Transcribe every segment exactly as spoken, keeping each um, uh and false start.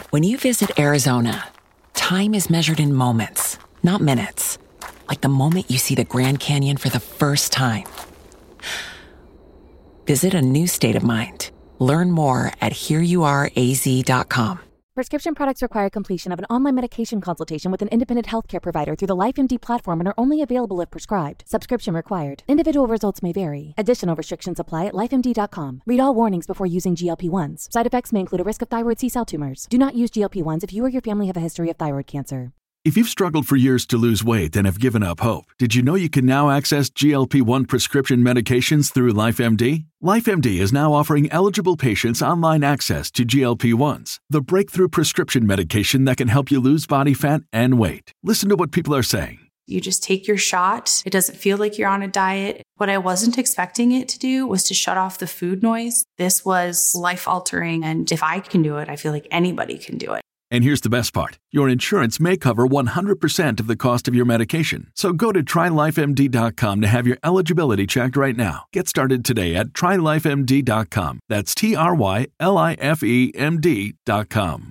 When you visit Arizona, time is measured in moments, not minutes. Like the moment you see the Grand Canyon for the first time. Visit a new state of mind. Learn more at here you are a z dot com. Prescription products require completion of an online medication consultation with an independent healthcare provider through the LifeMD platform and are only available if prescribed. Subscription required. Individual results may vary. Additional restrictions apply at life M D dot com. Read all warnings before using G L P ones. Side effects may include a risk of thyroid C-cell tumors. Do not use G L P ones if you or your family have a history of thyroid cancer. If you've struggled for years to lose weight and have given up hope, did you know you can now access G L P one prescription medications through LifeMD? LifeMD is now offering eligible patients online access to G L P ones, the breakthrough prescription medication that can help you lose body fat and weight. Listen to what people are saying. You just take your shot. It doesn't feel like you're on a diet. What I wasn't expecting it to do was to shut off the food noise. This was life-altering, and if I can do it, I feel like anybody can do it. And here's the best part. Your insurance may cover one hundred percent of the cost of your medication. So go to try life M D dot com to have your eligibility checked right now. Get started today at try life M D dot com. That's T R Y L I F E M D dot com.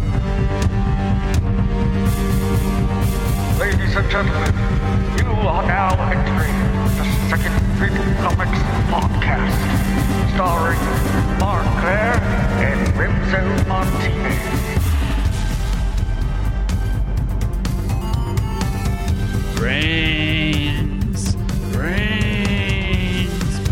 Ladies and gentlemen, you are now entering the Second Freedom Comics podcast, starring Mark Claire and Renzo Martinez. Brains, brains,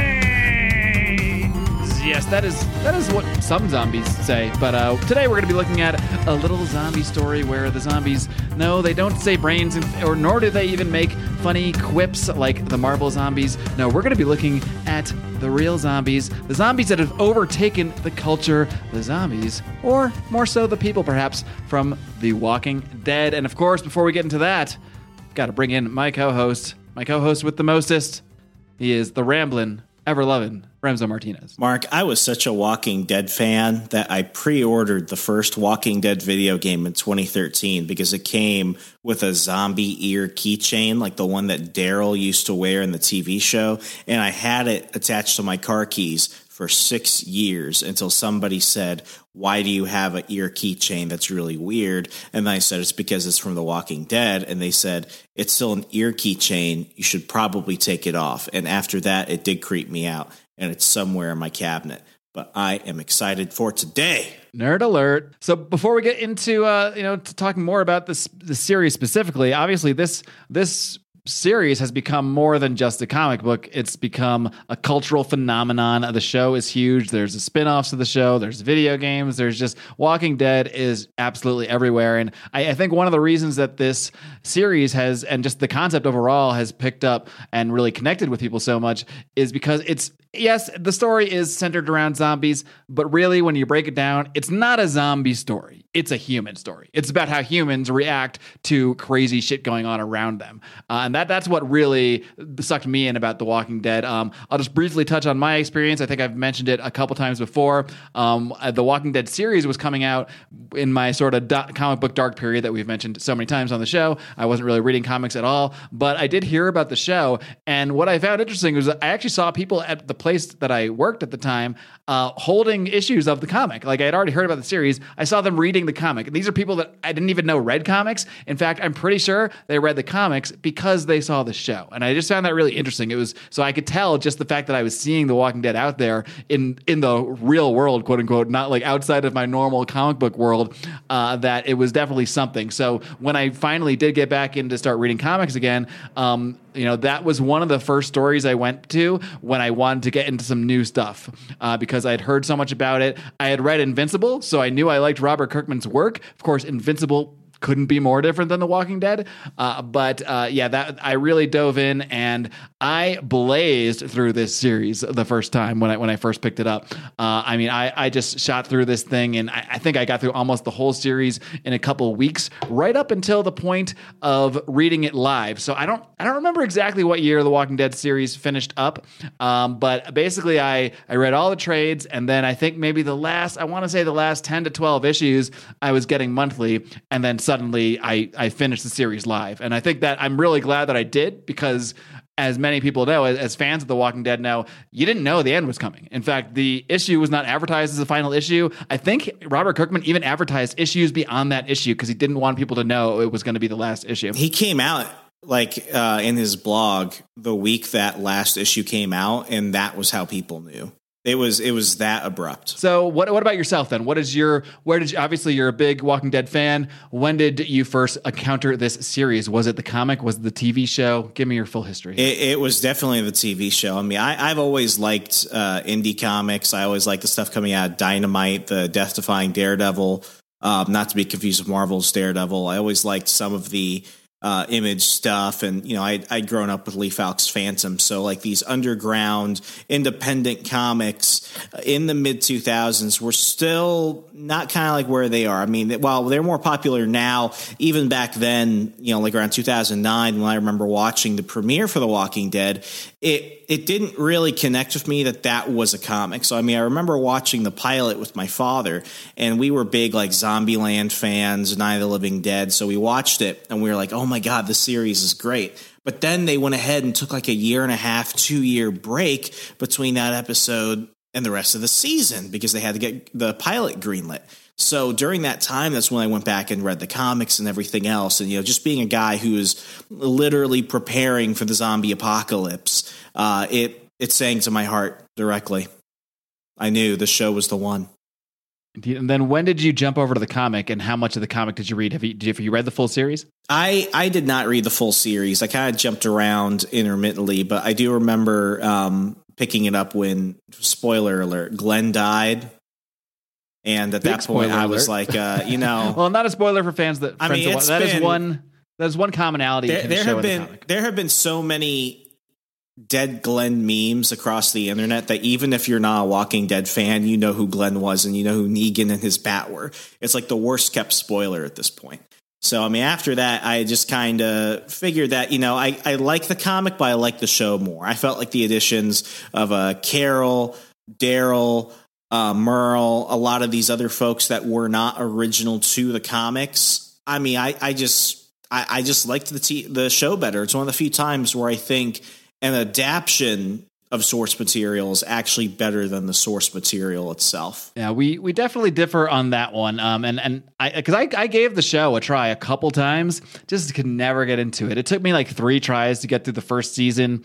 brains. Yes, that is that is what some zombies say. But uh, today we're going to be looking at a little zombie story where the zombies, no, they don't say brains, or nor do they even make funny quips like the Marvel zombies. No, we're going to be looking at the real zombies, the zombies that have overtaken the culture, the zombies, or more so the people perhaps, from The Walking Dead. And of course, before we get into that, got to bring in my co-host, my co-host with the mostest. He is the ramblin', ever-lovin' Renzo Martinez. Mark, I was such a Walking Dead fan that I pre-ordered the first Walking Dead video game in twenty thirteen because it came with a zombie ear keychain like the one that Daryl used to wear in the T V show, and I had it attached to my car keys for six years until somebody said, why do you have an ear keychain? That's really weird. And I said, it's because it's from The Walking Dead. And they said, it's still an ear keychain. You should probably take it off. And after that, it did creep me out. And it's somewhere in my cabinet. But I am excited for today. Nerd alert. So before we get into, uh, you know, to talking more about this, this series specifically, obviously this this series has become more than just a comic book. It's become a cultural phenomenon. The show is huge. There's the spin-offs of the show. There's video games. There's just Walking Dead is absolutely everywhere. And I, I think one of the reasons that this series has, and just the concept overall has picked up and really connected with people so much is because it's, yes, the story is centered around zombies, but really when you break it down, it's not a zombie story. It's a human story. It's about how humans react to crazy shit going on around them. Uh, and that that's what really sucked me in about The Walking Dead. Um, I'll just briefly touch on my experience. I think I've mentioned it a couple times before. Um, The Walking Dead series was coming out in my sort of do- comic book dark period that we've mentioned so many times on the show. I wasn't really reading comics at all, but I did hear about the show. And what I found interesting was I actually saw people at the place that I worked at the time uh, holding issues of the comic. Like I had already heard about the series. I saw them reading the comic. And these are people that I didn't even know read comics. In fact, I'm pretty sure they read the comics because they saw the show. And I just found that really interesting. It was, so I could tell just the fact that I was seeing The Walking Dead out there in, in the real world, quote unquote, not like outside of my normal comic book world, uh, that it was definitely something. So when I finally did get back in to start reading comics again, um, you know, that was one of the first stories I went to when I wanted to get into some new stuff uh, because I had heard so much about it. I had read Invincible, so I knew I liked Robert Kirkman's work. Of course, Invincible couldn't be more different than The Walking Dead. Uh, but uh, yeah, that I really dove in and I blazed through this series the first time when I when I first picked it up. Uh, I mean, I, I just shot through this thing and I, I think I got through almost the whole series in a couple of weeks, right up until the point of reading it live. So I don't I don't remember exactly what year The Walking Dead series finished up, um, but basically I, I read all the trades and then I think maybe the last, I want to say the last ten to twelve issues I was getting monthly, and then suddenly I, I finished the series live. And I think that I'm really glad that I did because as many people know, as, as fans of The Walking Dead know, you didn't know the end was coming. In fact, the issue was not advertised as the final issue. I think Robert Kirkman even advertised issues beyond that issue because he didn't want people to know it was going to be the last issue. He came out like uh, in his blog the week that last issue came out, and that was how people knew. It was it was that abrupt. So what what about yourself then? What is your where did you, obviously you're a big Walking Dead fan. When did you first encounter this series? Was it the comic? Was it the T V show? Give me your full history. It, it was definitely the T V show. I mean, I, I've always liked uh, indie comics. I always liked the stuff coming out of Dynamite, the Death Defying Daredevil, um, not to be confused with Marvel's Daredevil. I always liked some of the Uh, Image stuff, and you know, I, I'd grown up with Lee Falk's Phantom, so like these underground independent comics in the mid two thousands were still not kind of like where they are. I mean, while they're more popular now, even back then, you know, like around two thousand nine, when I remember watching the premiere for The Walking Dead, it it didn't really connect with me that that was a comic. So I mean, I remember watching the pilot with my father, and we were big like Zombieland fans, Night of the Living Dead, so we watched it and we were like, oh my God, this series is great. But then they went ahead and took like a year and a half, two year break between that episode and the rest of the season because they had to get the pilot greenlit. So during that time, that's when I went back and read the comics and everything else. And, you know, just being a guy who is literally preparing for the zombie apocalypse, uh, it, it sang to my heart directly. I knew the show was the one. And then when did you jump over to the comic, and how much of the comic did you read? Have you, did you, have you read the full series? I, I did not read the full series. I kind of jumped around intermittently, but I do remember um, picking it up when, spoiler alert, Glenn died. And at Big that point, I was alert. like, uh, you know. Well, not a spoiler for fans that. I mean, that, it's that been, is one. That is one commonality. There, you can there show have in been the comic. there have been so many Dead Glenn memes across the internet that even if you're not a Walking Dead fan, you know who Glenn was and you know who Negan and his bat were. It's like the worst kept spoiler at this point. So, I mean, after that, I just kind of figured that, you know, I, I like the comic, but I like the show more. I felt like the additions of uh, Carol, Daryl, uh, Merle, a lot of these other folks that were not original to the comics. I mean, I, I just I, I just liked the t- the show better. It's one of the few times where I think an adaptation of source material is actually better than the source material itself. Yeah, we we definitely differ on that one. Um, and and I because I, I gave the show a try a couple times, just could never get into it. It took me like three tries to get through the first season.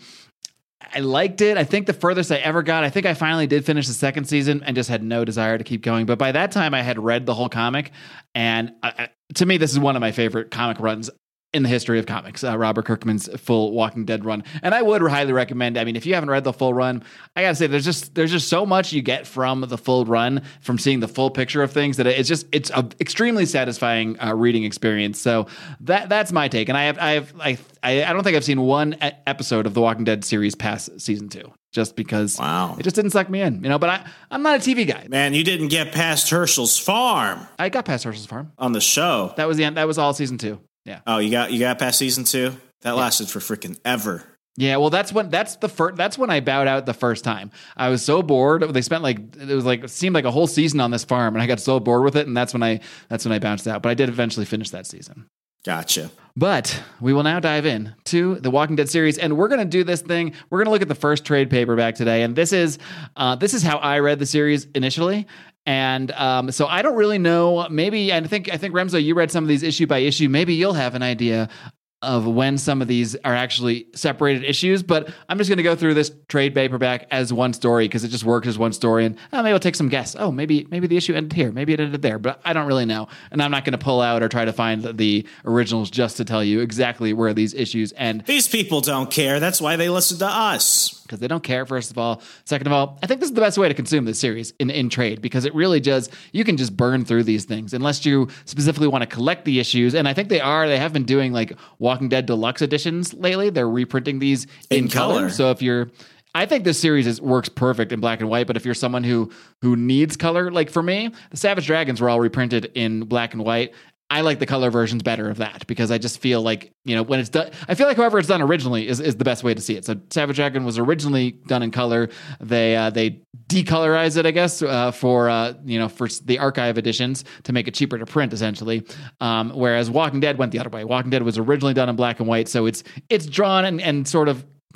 I liked it. I think the furthest I ever got, I think I finally did finish the second season and just had no desire to keep going. But by that time, I had read the whole comic, and I, to me, this is one of my favorite comic runs in the history of comics, uh, Robert Kirkman's full Walking Dead run. And I would highly recommend, I mean, if you haven't read the full run, I gotta say, there's just there's just so much you get from the full run, from seeing the full picture of things, that it's just, it's an extremely satisfying uh, reading experience. So that that's my take. And I have, I have, I, I don't think I've seen one e- episode of the Walking Dead series past season two, just because wow. it just didn't suck me in, you know, but I, I'm not a T V guy. Man, you didn't get past Herschel's farm. I got past Herschel's farm. On the show. That was the end. That was all season two. Yeah. Oh, you got you got past season two? That yeah. lasted for freaking ever. Yeah, well, that's when that's the first. That's when I bowed out the first time. I was so bored. They spent like it was like it seemed like a whole season on this farm, and I got so bored with it, and that's when I that's when I bounced out. But I did eventually finish that season. Gotcha. But we will now dive in to the Walking Dead series, and we're going to do this thing. We're going to look at the first trade paperback today, and this is uh, this is how I read the series initially. And um, so I don't really know. Maybe I think I think Remzo, you read some of these issue by issue. Maybe you'll have an idea of when some of these are actually separated issues. But I'm just going to go through this trade paperback as one story because it just works as one story. And oh, maybe I'll take some guess. Oh, maybe maybe the issue ended here. Maybe it ended there. But I don't really know. And I'm not going to pull out or try to find the originals just to tell you exactly where these issues end. These people don't care. That's why they listen to us. Because they don't care, first of all. Second of all, I think this is the best way to consume this series in, in trade, because it really does, you can just burn through these things unless you specifically want to collect the issues. And I think they are, they have been doing like Walking Dead Deluxe editions lately. They're reprinting these in, in color. color. So if you're, I think this series is, works perfect in black and white, but if you're someone who who needs color, like for me, the Savage Dragons were all reprinted in black and white. I like the color versions better of that because I just feel like, you know, when it's done, I feel like however it's done originally is, is the best way to see it. So Savage Dragon was originally done in color. They uh, they decolorized it, I guess, uh, for uh, you know for the archive editions to make it cheaper to print, essentially. Um, whereas Walking Dead went the other way. Walking Dead was originally done in black and white, so it's it's drawn and, and sort of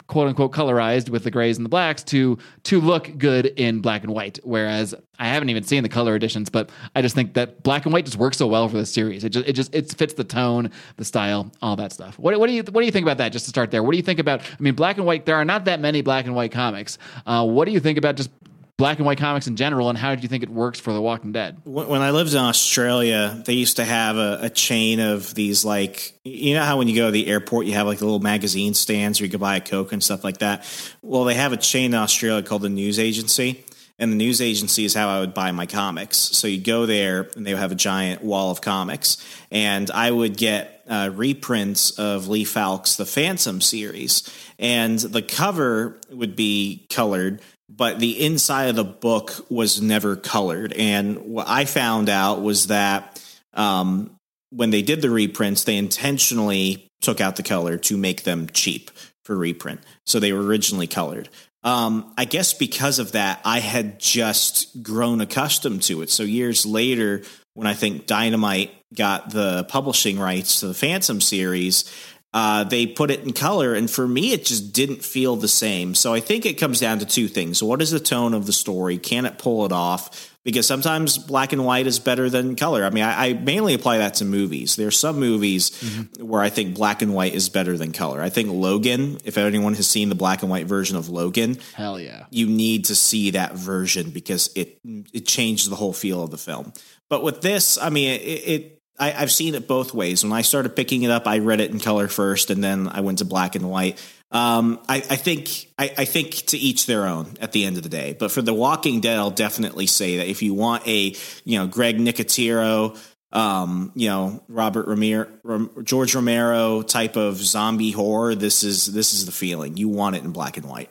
quote unquote colorized with the grays and the blacks to to look good in black and white. Whereas I haven't even seen the color editions, but I just think that black and white just works so well for this series. It just it just it fits the tone, the style, all that stuff. What, what do you what do you think about that? Just to start there, what do you think about? I mean, black and white. There are not that many black and white comics. Uh, what do you think about just black and white comics in general, and how do you think it works for The Walking Dead? When I lived in Australia, they used to have a, a chain of these, like, you know how when you go to the airport, you have like the little magazine stands where you could buy a Coke and stuff like that. Well, they have a chain in Australia called the News Agency. And the News Agency is how I would buy my comics. So you go there and they would have a giant wall of comics. And I would get uh, reprints of Lee Falk's The Phantom series. And the cover would be colored, but the inside of the book was never colored. And what I found out was that um, when they did the reprints, they intentionally took out the color to make them cheap for reprint. So they were originally colored. Um, I guess because of that, I had just grown accustomed to it. So years later, when I think Dynamite got the publishing rights to the Phantom series, uh, they put it in color. And for me, it just didn't feel the same. So I think it comes down to two things. What is the tone of the story? Can it pull it off? Because sometimes black and white is better than color. I mean, I, I mainly apply that to movies. There are some movies mm-hmm. where I think black and white is better than color. I think Logan, if anyone has seen the black and white version of Logan, hell yeah, you need to see that version because it it changed the whole feel of the film. But with this, I mean, it, it I, I've seen it both ways. When I started picking it up, I read it in color first, and then I went to black and white. Um, I, I think I, I think to each their own at the end of the day. But for The Walking Dead, I'll definitely say that if you want a you know Greg Nicotero, um, you know Robert Romero, George Romero type of zombie horror, this is this is the feeling. You want it in black and white.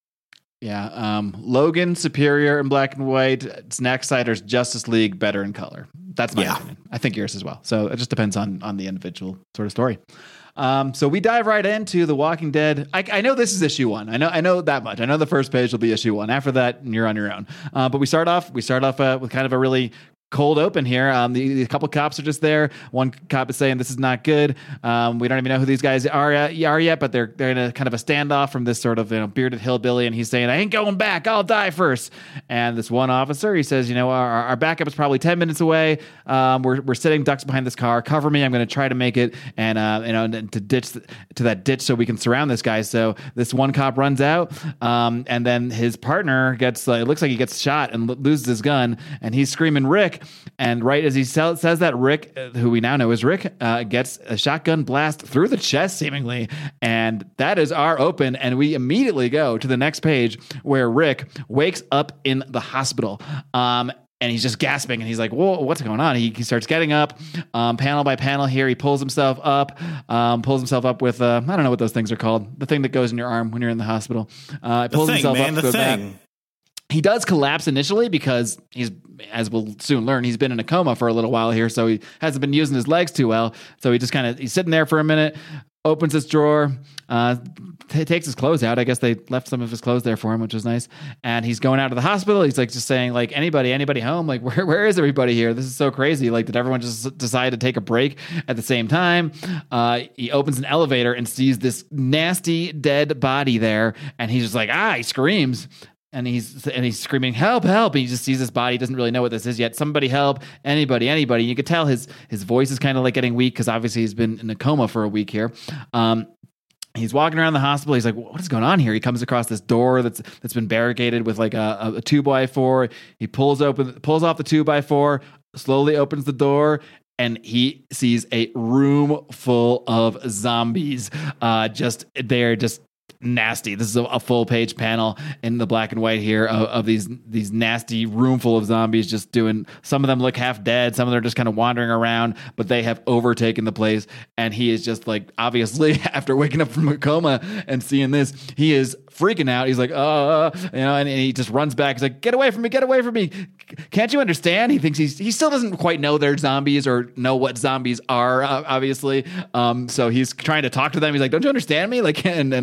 Yeah, um, Logan superior in black and white. Zack Snyder's Justice League better in color. That's my yeah. opinion. I think yours as well. So it just depends on on the individual sort of story. Um, so we dive right into The Walking Dead. I, I know this is issue one. I know I know that much. I know the first page will be issue one. After that, you're on your own. Uh, but we start off we start off uh, with kind of a really cold open here. Um, the, the couple cops are just there. One cop is saying this is not good. Um, we don't even know who these guys are, are yet, but they're they're in a kind of a standoff from this sort of you know bearded hillbilly, and he's saying, "I ain't going back. I'll die first." And this one officer, he says, "You know, our, our backup is probably ten minutes away. Um, we're we're sitting ducks behind this car. Cover me. I'm going to try to make it, and uh, you know, to ditch to that ditch so we can surround this guy." So this one cop runs out, um, and then his partner gets. Uh, it looks like he gets shot and lo- loses his gun, and he's screaming, "Rick!" And right as he says that, Rick, who we now know is Rick, uh, gets a shotgun blast through the chest, seemingly. And that is our open. And we immediately go to the next page where Rick wakes up in the hospital. Um, and he's just gasping. And he's like, whoa, what's going on? He, he starts getting up um, panel by panel here. He pulls himself up, um, pulls himself up with, uh, I don't know what those things are called. The thing that goes in your arm when you're in the hospital. Uh, pulls the thing, himself man, up. The goes thing. Back. He does collapse initially because he's, as we'll soon learn, he's been in a coma for a little while here, so he hasn't been using his legs too well. So he just kind of, he's sitting there for a minute, opens his drawer, uh, t- takes his clothes out. I guess they left some of his clothes there for him, which was nice. And he's going out of the hospital. He's like just saying, like, anybody, anybody home? Like, where, where is everybody here? This is so crazy. Like, did everyone just decide to take a break at the same time? Uh, he opens an elevator and sees this nasty dead body there. And he's just like, ah, he screams. And he's and he's screaming, help, help. And he just sees this body. He doesn't really know what this is yet. Somebody help. Anybody, anybody. You could tell his his voice is kind of like getting weak because obviously he's been in a coma for a week here. Um, he's walking around the hospital. He's like, what is going on here? He comes across this door that's that's been barricaded with like a, a two by four. He pulls open, pulls off the two by four, slowly opens the door, and he sees a room full of zombies. Uh, just they're just nasty. This is a, a full page panel in the black and white here of, of these these nasty room full of zombies just doing, some of them look half dead, some of them are just kind of wandering around, but they have overtaken the place. And he is just like, obviously after waking up from a coma and seeing this, he is freaking out. He's like, uh, you know, and, and he just runs back. He's like, get away from me, get away from me. Can't you understand? He thinks he's, he still doesn't quite know they're zombies or know what zombies are, uh, obviously. Um, so he's trying to talk to them. He's like, don't you understand me? Like, and, and the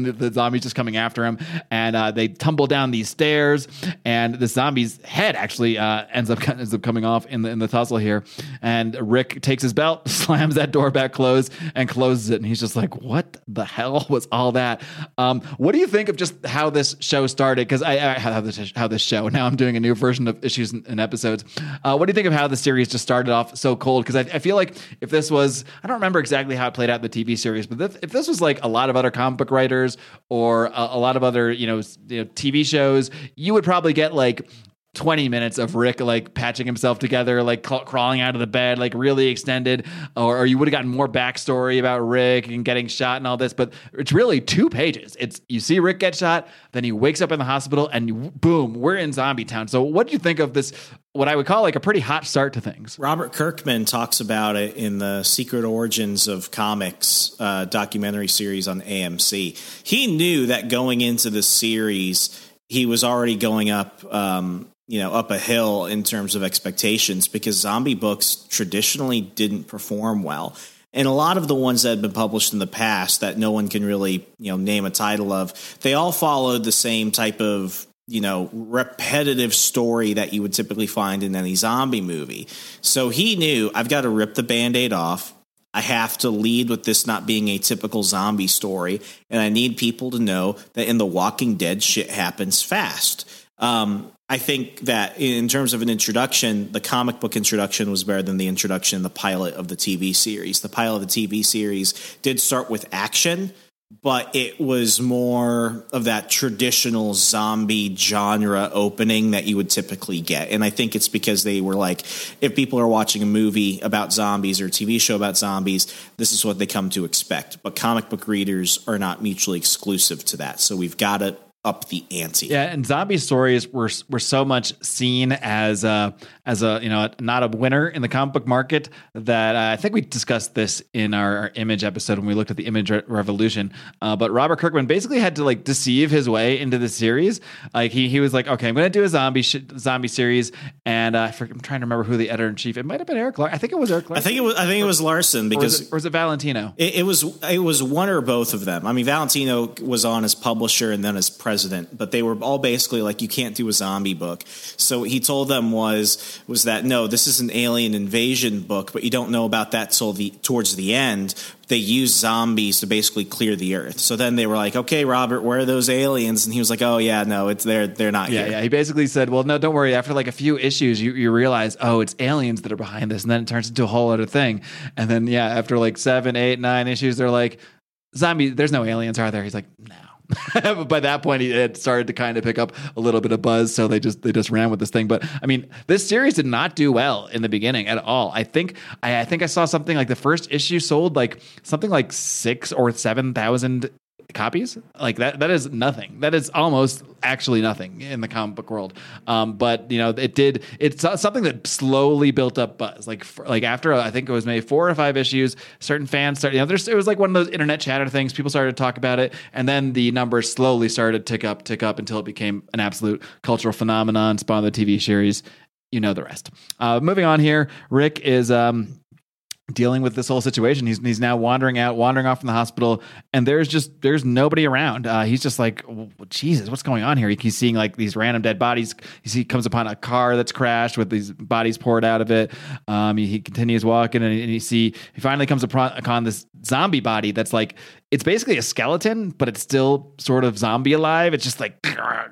zombies just coming after him, and uh, they tumble down these stairs, and the zombie's head actually uh, ends up ends up coming off in the in the tussle here. And Rick takes his belt, slams that door back closed, and closes it. And he's just like, "What the hell was all that?" Um, what do you think of just how this show started? Because I, I how this how this show now I'm doing a new version of issues and, and episodes. Uh, what do you think of how the series just started off so cold? Because I, I feel like if this was, I don't remember exactly how it played out in the T V series, but if, if this was like a lot of other comic book writers or a, a lot of other you know, you know T V shows, you would probably get like twenty minutes of Rick like patching himself together, like ca- crawling out of the bed, like really extended, or, or you would have gotten more backstory about Rick and getting shot and all this. But it's really two pages. It's you see Rick get shot, then he wakes up in the hospital, and you, boom, we're in Zombie Town. So what do you think of this? What I would call like a pretty hot start to things. Robert Kirkman talks about it in the Secret Origins of Comics uh, documentary series on A M C. He knew that going into the series, he was already going up, um, you know, up a hill in terms of expectations because zombie books traditionally didn't perform well. And a lot of the ones that had been published in the past that no one can really, you know, name a title of, they all followed the same type of, you know, repetitive story that you would typically find in any zombie movie. So he knew, I've got to rip the Band-Aid off. I have to lead with this not being a typical zombie story. And I need people to know that in The Walking Dead, shit happens fast. Um, I think that in terms of an introduction, the comic book introduction was better than the introduction in the pilot of the T V series. The pilot of the T V series did start with action, but it was more of that traditional zombie genre opening that you would typically get. And I think it's because they were like, if people are watching a movie about zombies or a T V show about zombies, this is what they come to expect. But comic book readers are not mutually exclusive to that. So we've got to up the ante. Yeah, and zombie stories were were so much seen as a as a you know not a winner in the comic book market that uh, I think we discussed this in our, our Image episode when we looked at the Image re- revolution. Uh, but Robert Kirkman basically had to like deceive his way into the series. Like he he was like, okay, I'm going to do a zombie sh- zombie series, and uh, I'm trying to remember who the editor in chief. It might have been Eric Larson. I think it was Eric Larson. I think it was I think it was Larson because or was it, or was it Valentino? It, it was it was one or both of them. I mean, Valentino was on as publisher and then as president. President, but they were all basically like, you can't do a zombie book. So he told them was was that no, this is an alien invasion book, but you don't know about that till the towards the end. They use zombies to basically clear the earth. So then they were like, okay, Robert, where are those aliens? And he was like, oh yeah, no, it's they're they're not yeah, here. Yeah, he basically said, well, no, don't worry. After like a few issues, you, you realize, oh, it's aliens that are behind this, and then it turns into a whole other thing. And then yeah, after like seven, eight, nine issues, they're like, zombie, there's no aliens, are there? He's like, no. But by that point, he had started to kind of pick up a little bit of buzz, so they just they just ran with this thing. But I mean, this series did not do well in the beginning at all. I think I, I think I saw something like the first issue sold like something like six or seven thousand copies. Like that that is nothing. That is almost actually nothing in the comic book world. Um, but you know, it did. It's something that slowly built up buzz. Like for, like after I think it was maybe four or five issues, certain fans started. You know, there's it was like one of those internet chatter things. People started to talk about it, and then the numbers slowly started to tick up, tick up until it became an absolute cultural phenomenon. Spawned the T V series. You know the rest. Uh, moving on here, Rick is. Um, dealing with this whole situation. He's he's now wandering out, wandering off from the hospital, and there's just there's nobody around. Uh, he's just like, well, Jesus, what's going on here? He, he's seeing like these random dead bodies. He, he comes upon a car that's crashed with these bodies poured out of it. Um, he, he continues walking, and, and you see he finally comes upon, upon this zombie body that's like, it's basically a skeleton, but it's still sort of zombie alive. It's just like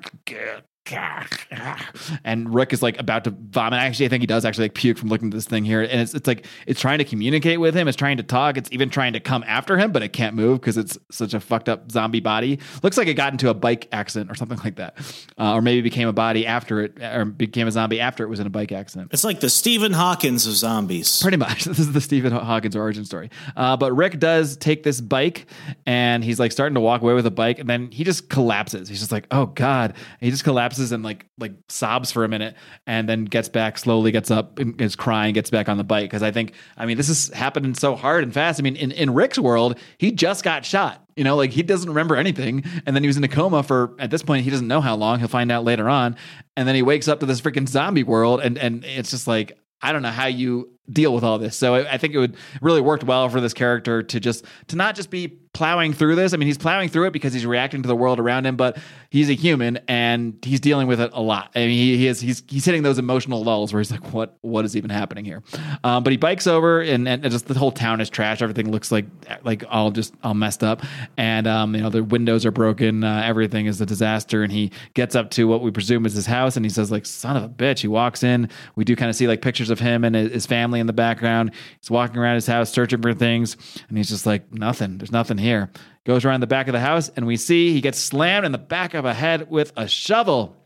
and Rick is like about to vomit. Actually, I think he does actually like puke from looking at this thing here. And it's it's like it's trying to communicate with him. It's trying to talk. It's even trying to come after him, but it can't move because it's such a fucked up zombie body. Looks like it got into a bike accident or something like that, uh, or maybe became a body after it, or became a zombie after it was in a bike accident. It's like the Stephen Hawkins of zombies. Pretty much. This is the Stephen Hawkins origin story. Uh, but Rick does take this bike, and he's like starting to walk away with a bike, and then he just collapses. He's just like, oh God. And he just collapses and like like sobs for a minute, and then gets back, slowly gets up and is crying, gets back on the bike. Because I think, I mean, this is happening so hard and fast. I mean, in, in Rick's world, he just got shot. You know, like he doesn't remember anything. And then he was in a coma for, at this point, he doesn't know how long. He'll find out later on. And then he wakes up to this freaking zombie world. And, and it's just like, I don't know how you deal with all this. So I, I think it would really worked well for this character to just to not just be plowing through this. I mean, he's plowing through it because he's reacting to the world around him, but he's a human and he's dealing with it a lot. I mean, he, he is he's he's hitting those emotional lulls where he's like, what what is even happening here? Um, but he bikes over and, and just the whole town is trash. Everything looks like like all just all messed up, and um, you know, the windows are broken. Uh, everything is a disaster. And he gets up to what we presume is his house, and he says, like, son of a bitch. He walks in. We do kind of see like pictures of him and his family in the background. He's walking around his house searching for things, and he's just like, nothing. There's nothing here. Goes around the back of the house, and we see he gets slammed in the back of a head with a shovel.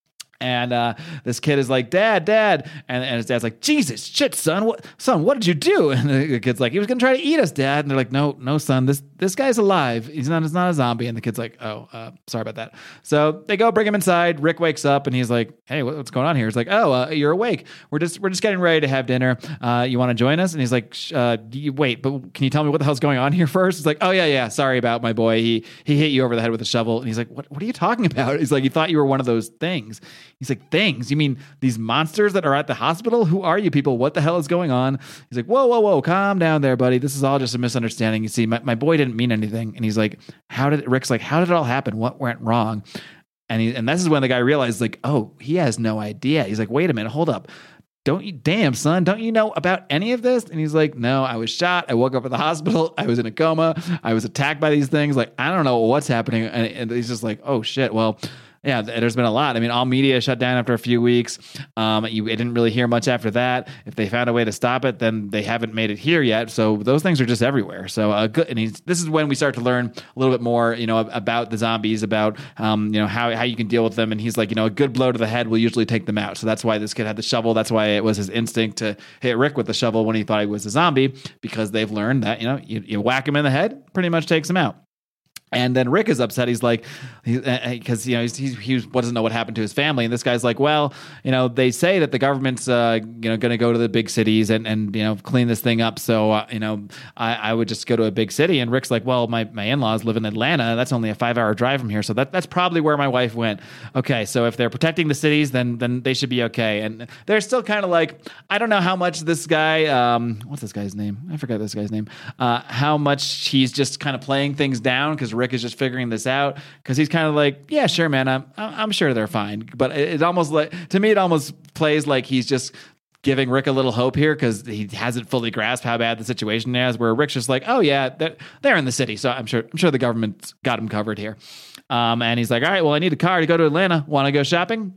And uh, this kid is like, Dad, Dad. And, and his dad's like, Jesus, shit, son. What, son, what did you do? And the kid's like, he was going to try to eat us, Dad. And they're like, no, no, son, this this guy's alive. He's not, he's not a zombie. And the kid's like, oh, uh, sorry about that. So they go bring him inside. Rick wakes up, and he's like, hey, what, what's going on here? He's like, oh, uh, you're awake. We're just we're just getting ready to have dinner. Uh, you want to join us? And he's like, uh, you, wait, but can you tell me what the hell's going on here first? It's like, oh, yeah, yeah, sorry about my boy. He he hit you over the head with a shovel. And he's like, what, what are you talking about? He's like, he thought you were one of those things. He's like, things? You mean these monsters that are at the hospital? Who are you people? What the hell is going on? He's like, whoa, whoa, whoa, calm down there, buddy. This is all just a misunderstanding. You see, my, my boy didn't mean anything. And he's like, how did, Rick's like, how did it all happen? What went wrong? And he, and this is when the guy realized, like, oh, he has no idea. He's like, wait a minute, hold up. Don't you, damn, son, don't you know about any of this? And he's like, no, I was shot. I woke up at the hospital. I was in a coma. I was attacked by these things. Like, I don't know what's happening. And, and he's just like, oh shit. Well, yeah, there's been a lot. I mean, all media shut down after a few weeks. Um, you I didn't really hear much after that. If they found a way to stop it, then they haven't made it here yet. So those things are just everywhere. So uh, good. And he's, this is when we start to learn a little bit more, you know, about the zombies, about um, you know, how how you can deal with them. And he's like, you know, a good blow to the head will usually take them out. So that's why this kid had the shovel. That's why it was his instinct to hit Rick with the shovel when he thought he was a zombie, because they've learned that, you know, you, you whack him in the head, pretty much takes him out. And then Rick is upset. He's like, because you know he's, he's, he doesn't know what happened to his family, and this guy's like, well, you know, they say that the government's uh, you know going to go to the big cities and, and you know clean this thing up. So uh, you know, I, I would just go to a big city. And Rick's like, well, my, my in-laws live in Atlanta. That's only a five hour drive from here, so that that's probably where my wife went. Okay, so if they're protecting the cities, then then they should be okay. And they're still kind of like, I don't know how much this guy, um, what's this guy's name? I forgot this guy's name. Uh, how much he's just kind of playing things down because Rick is just figuring this out, because he's kind of like, yeah, sure, man, I'm I'm sure they're fine. But it, it almost like, to me, it almost plays like he's just giving Rick a little hope here because he hasn't fully grasped how bad the situation is. Where Rick's just like, oh yeah, they're, they're in the city, so I'm sure I'm sure the government's got him covered here. Um, and he's like, all right, well, I need a car to go to Atlanta. Want to go shopping?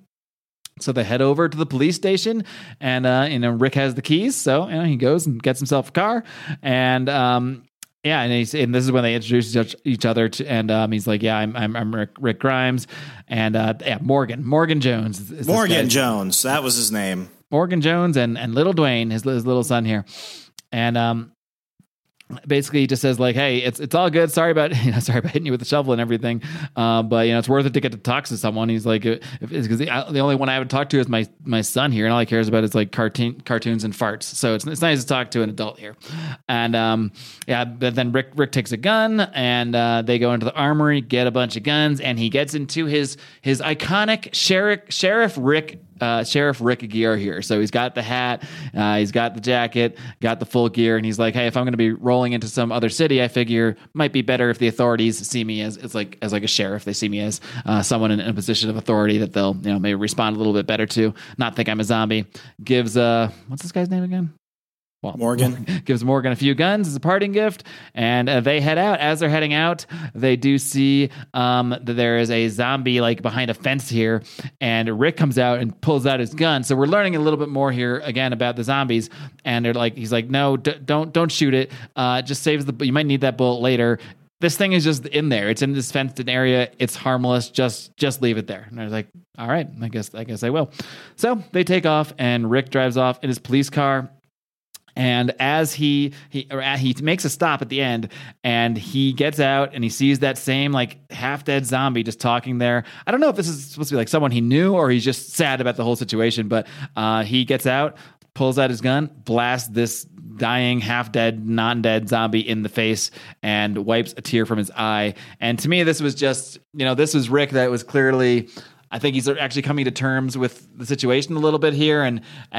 So they head over to the police station, and uh, you know, Rick has the keys, so you know, he goes and gets himself a car, and um. Yeah, and he's and this is when they introduce each other to, and um, he's like, "Yeah, I'm I'm, I'm Rick, Rick Grimes," and uh, yeah, Morgan Morgan Jones. Is, is Morgan Jones, that was his name. Morgan Jones and and little Dwayne, his his little son here, and um. Basically, he just says like, "Hey, it's it's all good. Sorry about you know, sorry about hitting you with the shovel and everything, uh, but you know, it's worth it to get to talk to someone." He's like, "Because the, the only one I haven't talked to is my my son here, and all he cares about is like cartoon cartoons and farts. So it's it's nice to talk to an adult here." And um, yeah, but then Rick Rick takes a gun, and uh, they go into the armory, get a bunch of guns, and he gets into his his iconic sheriff Sheriff Rick. Uh, Sheriff Rick gear here. So he's got the hat, uh, he's got the jacket, got the full gear, and he's like, hey, if I'm going to be rolling into some other city, I figure might be better if the authorities see me as it's like as like a sheriff. They see me as uh, someone in, in a position of authority that they'll you know maybe respond a little bit better to, not think I'm a zombie. Gives uh, what's this guy's name again? Well, Morgan gives Morgan a few guns as a parting gift, and uh, they head out. As they're heading out, they do see um, that there is a zombie like behind a fence here, and Rick comes out and pulls out his gun. So we're learning a little bit more here again about the zombies. And they're like, he's like, no, d- don't don't shoot it. Uh, just saves the. You might need that bullet later. This thing is just in there. It's in this fenced-in area. It's harmless. Just just leave it there. And I was like, all right, I guess I guess I will. So they take off, and Rick drives off in his police car. And as he he or he makes a stop at the end, and he gets out and he sees that same like half dead zombie just talking there. I don't know if this is supposed to be like someone he knew or he's just sad about the whole situation. But uh, he gets out, pulls out his gun, blasts this dying, half dead, non dead zombie in the face, and wipes a tear from his eye. And to me, this was just you know this was Rick that was clearly. I think he's actually coming to terms with the situation a little bit here, and and.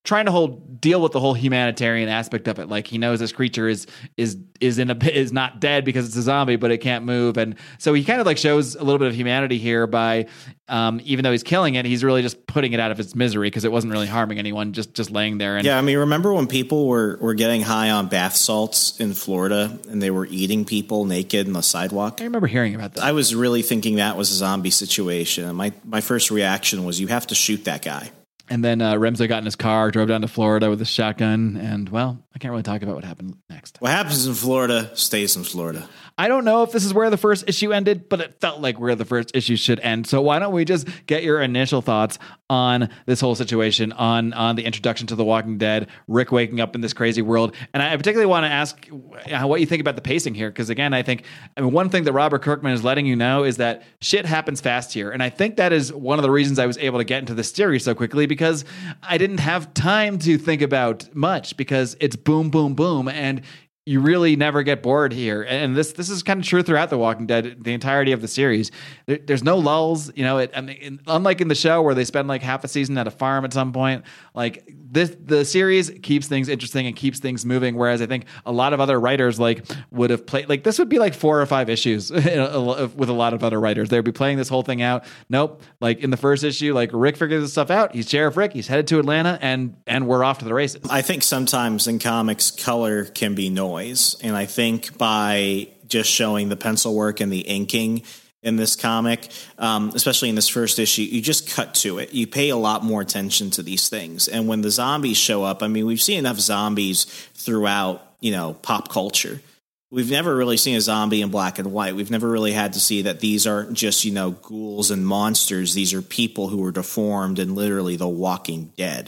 trying to hold deal with the whole humanitarian aspect of it. Like he knows this creature is is is in a is not dead because it's a zombie, but it can't move, and so he kind of like shows a little bit of humanity here by um, even though he's killing it, he's really just putting it out of its misery because it wasn't really harming anyone, just just laying there. And yeah, I mean, remember when people were were getting high on bath salts in Florida and they were eating people naked on the sidewalk? I remember hearing about that. I was really thinking that was a zombie situation, and my my first reaction was, you have to shoot that guy. And then uh, Remzo got in his car, drove down to Florida with a shotgun, and, well, I can't really talk about what happened next. What happens in Florida stays in Florida. I don't know if this is where the first issue ended, but it felt like where the first issue should end. So why don't we just get your initial thoughts on this whole situation, on on the introduction to The Walking Dead, Rick waking up in this crazy world. And I particularly want to ask what you think about the pacing here, because, again, I think I mean, one thing that Robert Kirkman is letting you know is that shit happens fast here. And I think that is one of the reasons I was able to get into this series so quickly, because I didn't have time to think about much, because it's boom, boom, boom. And you really never get bored here. And this this is kind of true throughout The Walking Dead, the entirety of the series. There, there's no lulls. You know, it, I mean, in, unlike in the show where they spend like half a season at a farm at some point, like this, the series keeps things interesting and keeps things moving. Whereas I think a lot of other writers like would have played, like this would be like four or five issues with a lot of other writers. They'd be playing this whole thing out. Nope. Like in the first issue, like Rick figures this stuff out. He's Sheriff Rick. He's headed to Atlanta, and and we're off to the races. I think sometimes in comics, color can be noise. And I think by just showing the pencil work and the inking in this comic, um, especially in this first issue, you just cut to it. You pay a lot more attention to these things. And when the zombies show up, I mean, we've seen enough zombies throughout, you know, pop culture. We've never really seen a zombie in black and white. We've never really had to see that these aren't just, you know, ghouls and monsters. These are people who are deformed and literally the Walking Dead.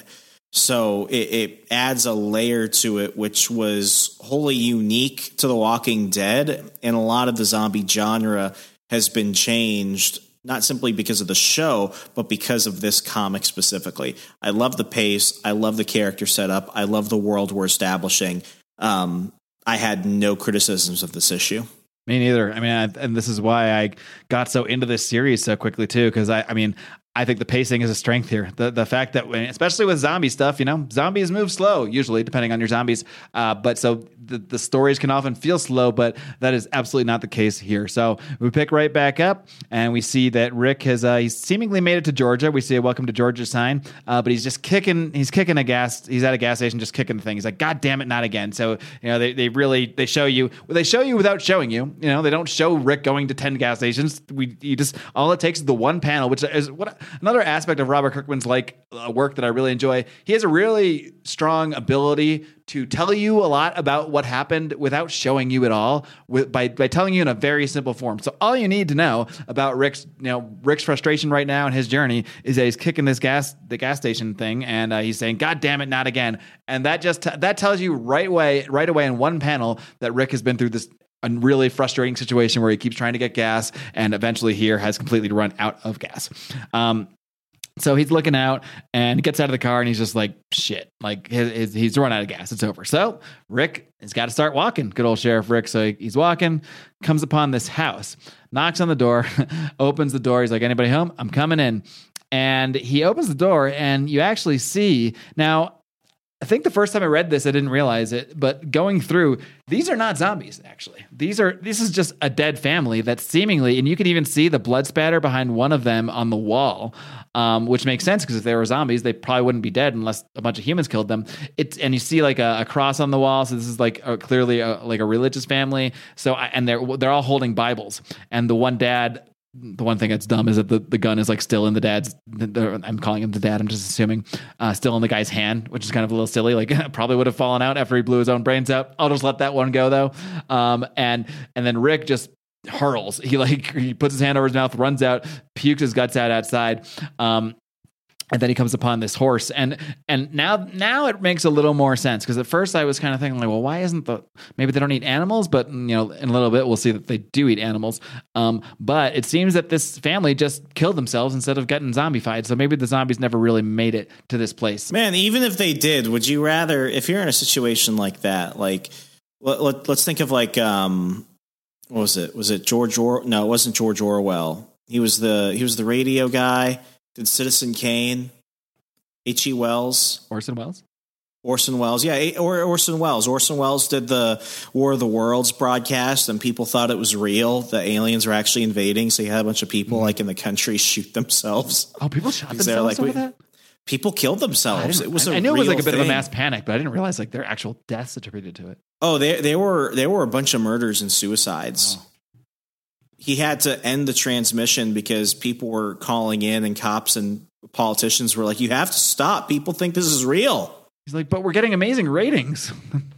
So it, it adds a layer to it, which was wholly unique to The Walking Dead. And a lot of the zombie genre has been changed, not simply because of the show, but because of this comic specifically. I love the pace. I love the character setup. I love the world we're establishing. Um, I had no criticisms of this issue. Me neither. I mean, I, and this is why I got so into this series so quickly too, because I, I mean, I think the pacing is a strength here. The the fact that, when, especially with zombie stuff, you know, zombies move slow, usually, depending on your zombies. Uh, but so the, the stories can often feel slow, but that is absolutely not the case here. So we pick right back up, and we see that Rick has uh, he's seemingly made it to Georgia. We see a "Welcome to Georgia" sign, uh, but he's just kicking. He's kicking a gas. He's at a gas station, just kicking the thing. He's like, "God damn it, not again!" So you know, they they really they show you well, they show you without showing you. You know, they don't show Rick going to ten gas stations. We you just all it takes is the one panel, which is what another aspect of Robert Kirkman's like uh, work that I really enjoy. He has a really strong ability to tell you a lot about what happened without showing you at all, with, by by telling you in a very simple form. So all you need to know about Rick's you know Rick's frustration right now and his journey is that he's kicking this gas the gas station thing, and uh, he's saying, "God damn it, not again!" And that just t- that tells you right away right away in one panel that Rick has been through this a really frustrating situation where he keeps trying to get gas, and eventually here has completely run out of gas. Um, So he's looking out and gets out of the car, and he's just like, shit, like his, his, he's run out of gas. It's over. So Rick has got to start walking. Good old Sheriff Rick. So he, he's walking, comes upon this house, knocks on the door, opens the door. He's like, "Anybody home? I'm coming in." And he opens the door, and you actually see now, I think the first time I read this, I didn't realize it, but going through, these are not zombies, actually. These are, this is just a dead family that seemingly, and you can even see the blood spatter behind one of them on the wall, um, which makes sense because if they were zombies, they probably wouldn't be dead unless a bunch of humans killed them. It's, and you see like a, a cross on the wall. So this is like a, clearly a, like a religious family. So, and they're, they're all holding Bibles, and the one dad, the one thing that's dumb is that the, the gun is like still in the dad's, the, I'm calling him the dad, I'm just assuming, uh, still in the guy's hand, which is kind of a little silly. Like probably would have fallen out after he blew his own brains out. I'll just let that one go though. Um, and, and then Rick just hurls. He like, he puts his hand over his mouth, runs out, pukes his guts out outside. Um, And then he comes upon this horse, and and now now it makes a little more sense, because at first I was kind of thinking like, well, why isn't the maybe they don't eat animals, but you know, in a little bit we'll see that they do eat animals. Um, but it seems that this family just killed themselves instead of getting zombified, so maybe the zombies never really made it to this place. Man, even if they did, would you rather, if you're in a situation like that, like let, let, let's think of like um, what was it? Was it George or no? It wasn't George Orwell. He was the he was the radio guy. Did Citizen Kane, H E. Wells. Orson Welles? Orson Welles. Yeah, or Orson Welles. Orson Welles did the War of the Worlds broadcast, and people thought it was real. The aliens were actually invading, so you had a bunch of people like in the country shoot themselves. Oh, people shot Because themselves they're over like, that? People killed themselves. It was a I knew it was real like a bit thing. of a mass panic, but I didn't realize like there are actual deaths attributed to it. Oh, there there were there were a bunch of murders and suicides. Oh. He had to end the transmission because people were calling in, and cops and politicians were like, "You have to stop. People think this is real." He's like, but we're getting amazing ratings.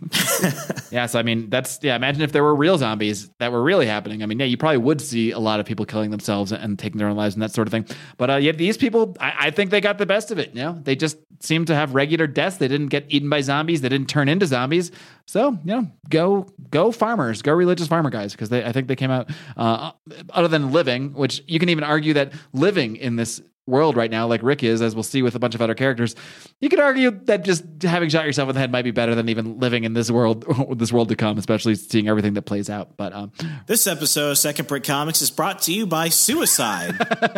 Yeah, so I mean, that's, yeah, imagine if there were real zombies that were really happening. I mean, yeah, you probably would see a lot of people killing themselves and taking their own lives and that sort of thing. But uh, yeah, these people, I, I think they got the best of it. You know, they just seem to have regular deaths. They didn't get eaten by zombies. They didn't turn into zombies. So, you know, go go farmers, go religious farmer guys, because I think they came out, uh, other than living, which you can even argue that living in this world right now, like Rick is, as we'll see with a bunch of other characters, you could argue that just having shot yourself in the head might be better than even living in this world, this world to come, especially seeing everything that plays out. But um, this episode of Second Brick Comics is brought to you by Suicide,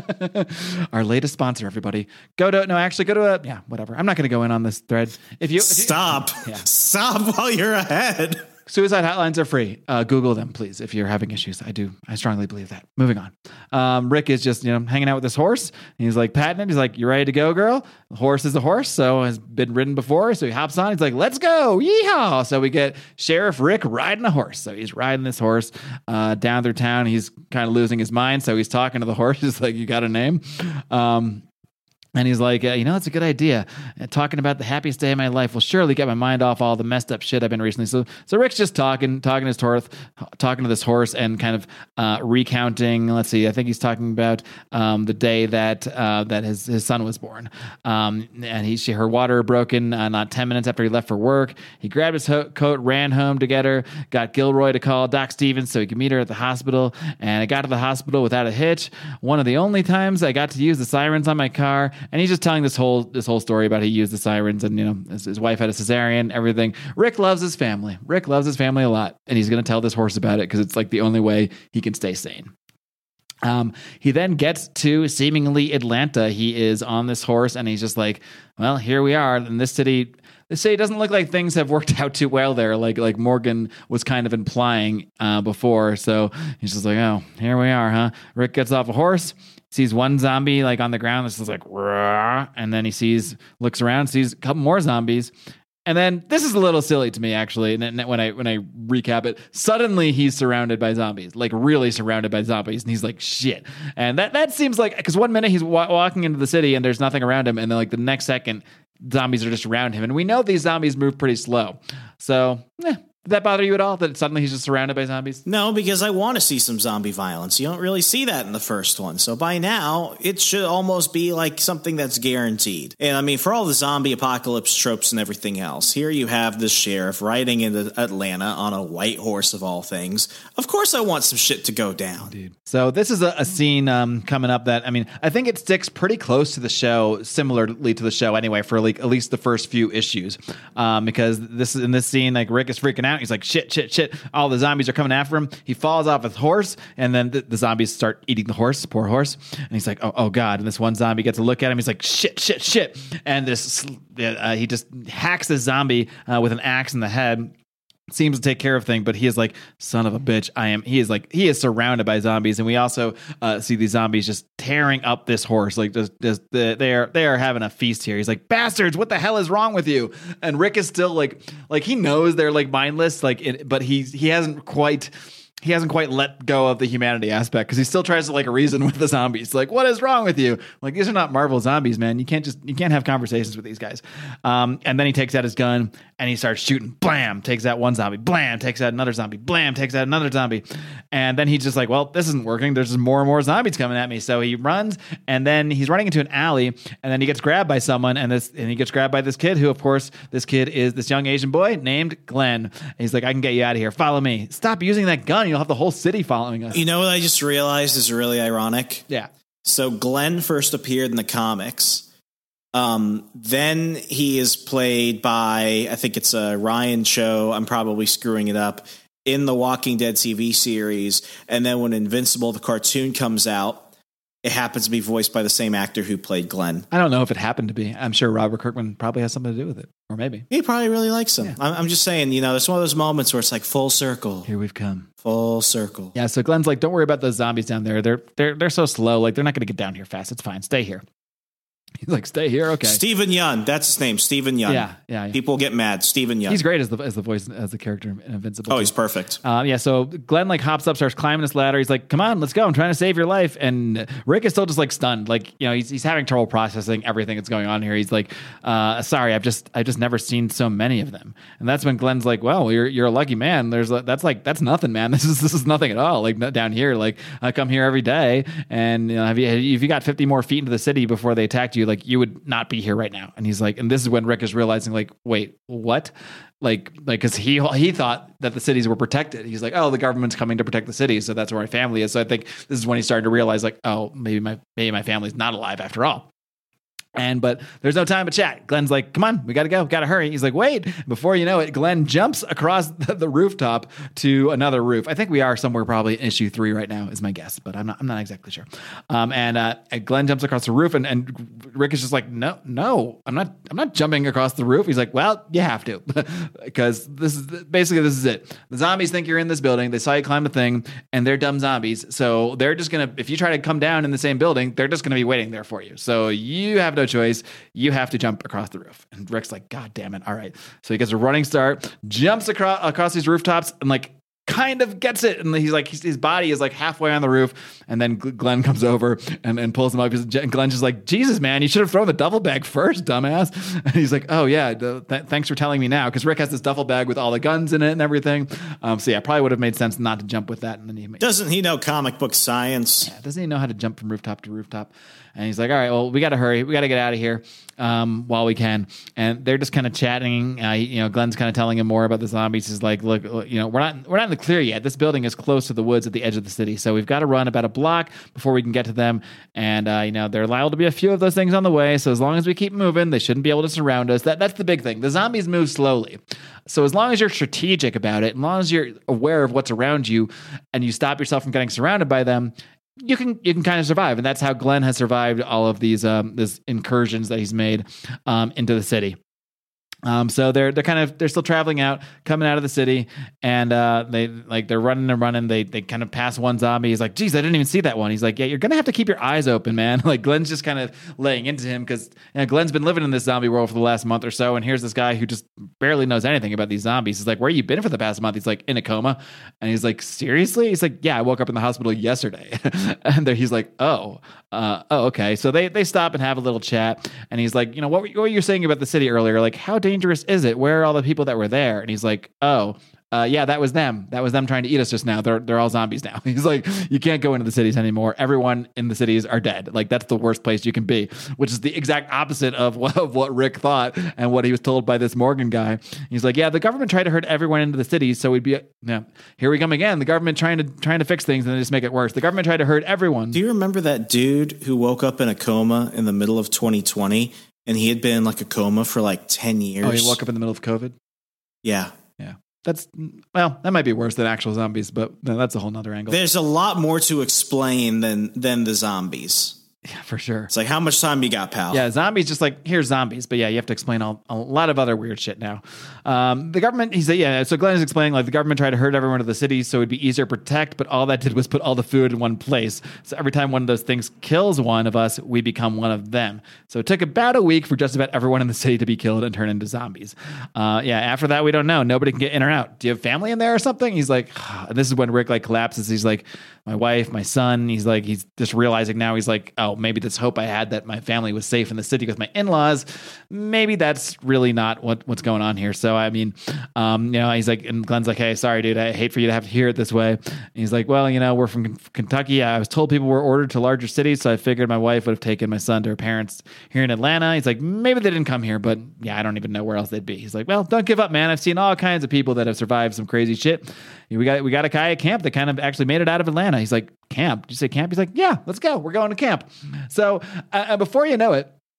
our latest sponsor. Everybody, go to no, actually go to a yeah, whatever. I'm not going to go in on this thread. If you if stop, you, yeah. stop while you're ahead. Suicide hotlines are free. Uh, Google them, please, if you're having issues. I do. I strongly believe that. Moving on. Um, Rick is just, you know, hanging out with this horse. And he's like patting it. He's like, "You ready to go, girl?" The horse is a horse, so has been ridden before. So he hops on. He's like, "Let's go. Yeehaw." So we get Sheriff Rick riding a horse. So he's riding this horse uh, down through town. He's kind of losing his mind. So he's talking to the horse. He's like, "You got a name?" Um, And he's like, uh, you know, it's a good idea. Uh, talking about the happiest day of my life will surely get my mind off all the messed up shit I've been recently. So, so Rick's just talking, talking to his horse, talking to this horse, and kind of uh, recounting. Let's see, I think he's talking about um, the day that uh, that his his son was born. Um, and he, she, her water broken uh, not ten minutes after he left for work. He grabbed his ho- coat, ran home to get her, got Gilroy to call Doc Stevens so he could meet her at the hospital. And I got to the hospital without a hitch. One of the only times I got to use the sirens on my car. And he's just telling this whole this whole story about he used the sirens, and you know his, his wife had a cesarean, everything. Rick loves his family. Rick loves his family a lot, and he's going to tell this horse about it because it's like the only way he can stay sane. Um, he then gets to seemingly Atlanta. He is on this horse, and he's just like, "Well, here we are in this city." They say it doesn't look like things have worked out too well there, like like Morgan was kind of implying uh, before. So he's just like, "Oh, here we are, huh?" Rick gets off a horse. Sees one zombie like on the ground. This is like, rah, and then he sees, looks around, sees a couple more zombies, and then this is a little silly to me actually. And then when I when I recap it, suddenly he's surrounded by zombies, like really surrounded by zombies, and he's like, shit. And that that seems like, because one minute he's wa- walking into the city and there's nothing around him, and then like the next second, zombies are just around him, and we know these zombies move pretty slow. So, eh. Did that bother you at all, that suddenly he's just surrounded by zombies? No, because I want to see some zombie violence. You don't really see that in the first one. So by now, it should almost be like something that's guaranteed. And I mean, for all the zombie apocalypse tropes and everything else, here you have this sheriff riding into Atlanta on a white horse of all things. Of course I want some shit to go down. Dude. So this is a, a scene um, coming up that, I mean, I think it sticks pretty close to the show, similarly to the show anyway, for like at least the first few issues. Um, because this in this scene, like Rick is freaking out. He's like, shit, shit, shit. All the zombies are coming after him. He falls off his horse, and then the, the zombies start eating the horse, poor horse. And he's like, oh, oh God. And this one zombie gets a look at him. He's like, shit, shit, shit. And this, uh, he just hacks this zombie uh, with an axe in the head. Seems to take care of things, but he is like, son of a bitch. I am. He is like, he is surrounded by zombies, and we also uh, see these zombies just tearing up this horse. Like, just, just uh, they are, they are having a feast here. He's like, bastards, what the hell is wrong with you? And Rick is still like, like he knows they're like mindless, like, it, but he's he hasn't quite. He hasn't quite let go of the humanity aspect because he still tries to like reason with the zombies. Like, what is wrong with you? Like, these are not Marvel zombies, man. You can't just, you can't have conversations with these guys. Um, and then he takes out his gun and he starts shooting. Blam, takes out one zombie. Blam, takes out another zombie. Blam, takes out another zombie. And then he's just like, well, this isn't working. There's just more and more zombies coming at me. So he runs, and then he's running into an alley, and then he gets grabbed by someone, and this, and he gets grabbed by this kid who, of course, this kid is this young Asian boy named Glenn. And he's like, I can get you out of here. Follow me. Stop using that gun. You'll have the whole city following us. You know what I just realized is really ironic? Yeah. So Glenn first appeared in the comics. Um, then he is played by, I think it's a Ryan Cho. I'm probably screwing it up, in the Walking Dead T V series. And then when Invincible, the cartoon, comes out, it happens to be voiced by the same actor who played Glenn. I don't know if it happened to be. I'm sure Robert Kirkman probably has something to do with it, or maybe he probably really likes him. Yeah. I'm, I'm just saying, you know, it's one of those moments where it's like full circle. Here we've come, full circle. Yeah. So Glenn's like, don't worry about those zombies down there. They're they're they're so slow. Like they're not going to get down here fast. It's fine. Stay here. He's like, stay here, okay. Stephen Yeun, that's his name, Stephen Yeun. Yeah, yeah, yeah. People get mad. Stephen Yeun. He's great as the as the voice as the character in Invincible. Oh, he's perfect. Um, yeah. So Glenn like hops up, starts climbing this ladder. He's like, "Come on, let's go! I'm trying to save your life." And Rick is still just like stunned, like you know, he's he's having trouble processing everything that's going on here. He's like, uh, "Sorry, I've just I've just never seen so many of them." And that's when Glenn's like, "Well, you're you're a lucky man. There's that's like that's nothing, man. This is this is nothing at all. Like down here, like I come here every day, and you know, have you if you got fifty more feet into the city before they attacked you, like you would not be here right now." And he's like, and this is when Rick is realizing, like, wait, what? Like, like, because he he thought that the cities were protected. He's like, oh, the government's coming to protect the cities, so that's where my family is. So I think this is when he started to realize, like, oh, maybe my maybe my family's not alive after all. And but there's no time to chat. Glenn's like, come on, we got to go. Got to hurry. He's like, wait. Before you know it, Glenn jumps across the, the rooftop to another roof. I think we are somewhere probably in issue three right now is my guess, but I'm not I'm not exactly sure. Um, and, uh, and Glenn jumps across the roof and, and Rick is just like, no, no, I'm not I'm not jumping across the roof. He's like, well, you have to because this is basically this is it. The zombies think you're in this building. They saw you climb the thing and they're dumb zombies. So they're just going to if you try to come down in the same building, they're just going to be waiting there for you. So you have no choice. You have to jump across the roof. And Rick's like, God damn it. All right. So he gets a running start, jumps across across these rooftops and like kind of gets it. And he's like, his body is like halfway on the roof. And then Glenn comes over and, and pulls him up. And Glenn's just like, Jesus, man, you should have thrown the duffel bag first, dumbass. And he's like, oh, yeah, th- thanks for telling me now. Because Rick has this duffel bag with all the guns in it and everything. Um, so, yeah, probably would have made sense not to jump with that. And then he made- Doesn't he know comic book science? Yeah, doesn't he know how to jump from rooftop to rooftop? And he's like, all right, well, we got to hurry. We got to get out of here um, while we can. And they're just kind of chatting. Uh, you know, Glenn's kind of telling him more about the zombies. He's like, look, you know, we're not we're not in the clear yet. This building is close to the woods at the edge of the city. So we've got to run about a block before we can get to them. And, uh, you know, there are liable to be a few of those things on the way. So as long as we keep moving, they shouldn't be able to surround us. That That's the big thing. The zombies move slowly. So as long as you're strategic about it, as long as you're aware of what's around you and you stop yourself from getting surrounded by them, you can you can kind of survive. And that's how Glenn has survived all of these um, these incursions that he's made um, into the city. Um, so they're they're kind of they're still traveling out, coming out of the city, and uh, they like they're running and running. They they kind of pass one zombie. He's like, "Geez, I didn't even see that one." He's like, "Yeah, you're gonna have to keep your eyes open, man." Like Glenn's just kind of laying into him because you know, Glenn's been living in this zombie world for the last month or so, and here's this guy who just barely knows anything about these zombies. He's like, "Where you been for the past month?" He's like, "In a coma," and he's like, "Seriously?" He's like, "Yeah, I woke up in the hospital yesterday," and he's like, "Oh, uh, oh, okay." So they they stop and have a little chat, and he's like, "You know what? What were you saying about the city earlier? Like, how dangerous is it? Where Where are all the people that were there?" And he's like, oh, uh, yeah, that was them. That was them trying to eat us just now. They're they're all zombies now. He's like, you can't go into the cities anymore. Everyone in the cities are dead. Like, that's the worst place you can be, which is the exact opposite of what, of what Rick thought and what he was told by this Morgan guy. He's like, yeah, the government tried to herd everyone into the cities, so we'd be, yeah, here we come again. The government trying to trying to fix things and then just make it worse. The government tried to herd everyone. Do you remember that dude who woke up in a coma in the middle of twenty twenty? And he had been in like a coma for like ten years. Oh, he woke up in the middle of COVID? Yeah. Yeah. That's, well, that might be worse than actual zombies, but no, that's a whole nother angle. There's a lot more to explain than than the zombies. Yeah, for sure. It's like, how much time you got, pal? Yeah, zombies, just like, here's zombies. But yeah, you have to explain all, a lot of other weird shit now. Um, the government, he said, yeah, so Glenn is explaining, like, the government tried to herd everyone to the city so it'd be easier to protect, but all that did was put all the food in one place. So every time one of those things kills one of us, we become one of them. So it took about a week for just about everyone in the city to be killed and turn into zombies. Uh, yeah, after that, we don't know. Nobody can get in or out. Do you have family in there or something? He's like, and this is when Rick, like, collapses. He's like, my wife, my son. He's like, he's just realizing now, he's like, oh, maybe this hope I had that my family was safe in the city with my in-laws, maybe that's really not what, what's going on here. So, I mean, um, you know, he's like, and Glenn's like, hey, sorry, dude, I hate for you to have to hear it this way. And he's like, well, you know, we're from Kentucky. I was told people were ordered to larger cities, so I figured my wife would have taken my son to her parents here in Atlanta. He's like, maybe they didn't come here, but yeah, I don't even know where else they'd be. He's like, well, don't give up, man. I've seen all kinds of people that have survived some crazy shit. We got we got a guy at camp that kind of actually made it out of Atlanta. He's like, camp? Did you say camp? He's like, yeah, let's go. We're going to camp. So uh, before you know it,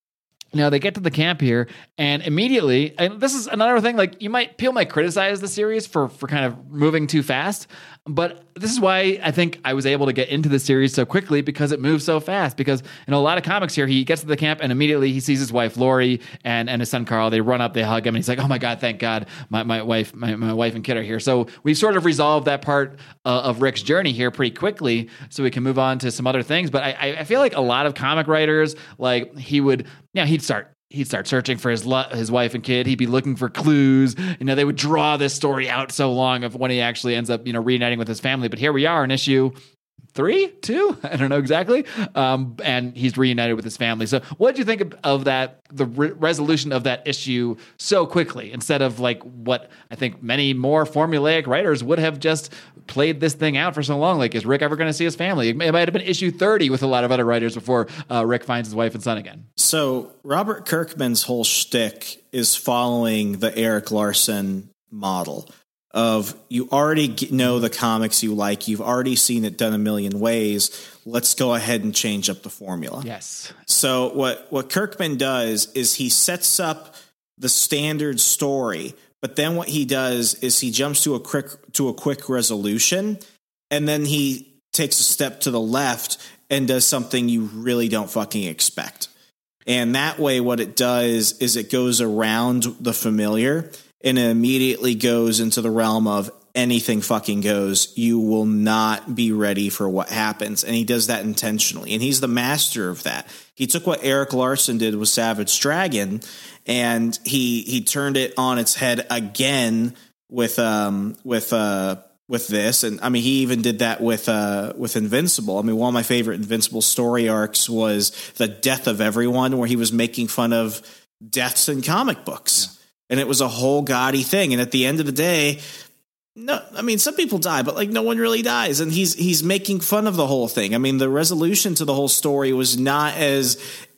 you know, they get to the camp here, and immediately, and this is another thing, like you might, people might criticize the series for, for kind of moving too fast, but this is why I think I was able to get into the series so quickly, because it moves so fast. Because in a lot of comics here, he gets to the camp and immediately he sees his wife Lori and, and his son Carl. They run up, they hug him, and he's like, "Oh my God, thank God, my, my wife, my, my wife and kid are here." So we sort of resolved that part uh, of Rick's journey here pretty quickly, so we can move on to some other things. But I, I feel like a lot of comic writers, like he would, yeah, he'd start. He'd start searching for his lo- his wife and kid. He'd be looking for clues. You know, they would draw this story out so long of when he actually ends up, you know, reuniting with his family. But here we are in issue three, two, I don't know exactly. Um, and he's reunited with his family. So what did you think of, of that, the re- resolution of that issue so quickly, instead of like what I think many more formulaic writers would have just played this thing out for so long? Like, is Rick ever going to see his family? It might have been issue thirty with a lot of other writers before uh, Rick finds his wife and son again. So Robert Kirkman's whole shtick is following the Erik Larsen model of, you already know the comics you like, you've already seen it done a million ways, let's go ahead and change up the formula. Yes. So what, what Kirkman does is he sets up the standard story, but then what he does is he jumps to a quick to a quick resolution, and then he takes a step to the left and does something you really don't fucking expect. And that way what it does is it goes around the familiar, and it immediately goes into the realm of anything fucking goes. You will not be ready for what happens. And he does that intentionally. And he's the master of that. He took what Erik Larsen did with Savage Dragon, and he he turned it on its head again with um with uh with this. And I mean, he even did that with uh with Invincible. I mean, one of my favorite Invincible story arcs was the Death of Everyone, where he was making fun of deaths in comic books. Yeah. And it was a whole gaudy thing. And at the end of the day, no, I mean, some people die, but like no one really dies. And he's he's making fun of the whole thing. I mean, the resolution to the whole story was not as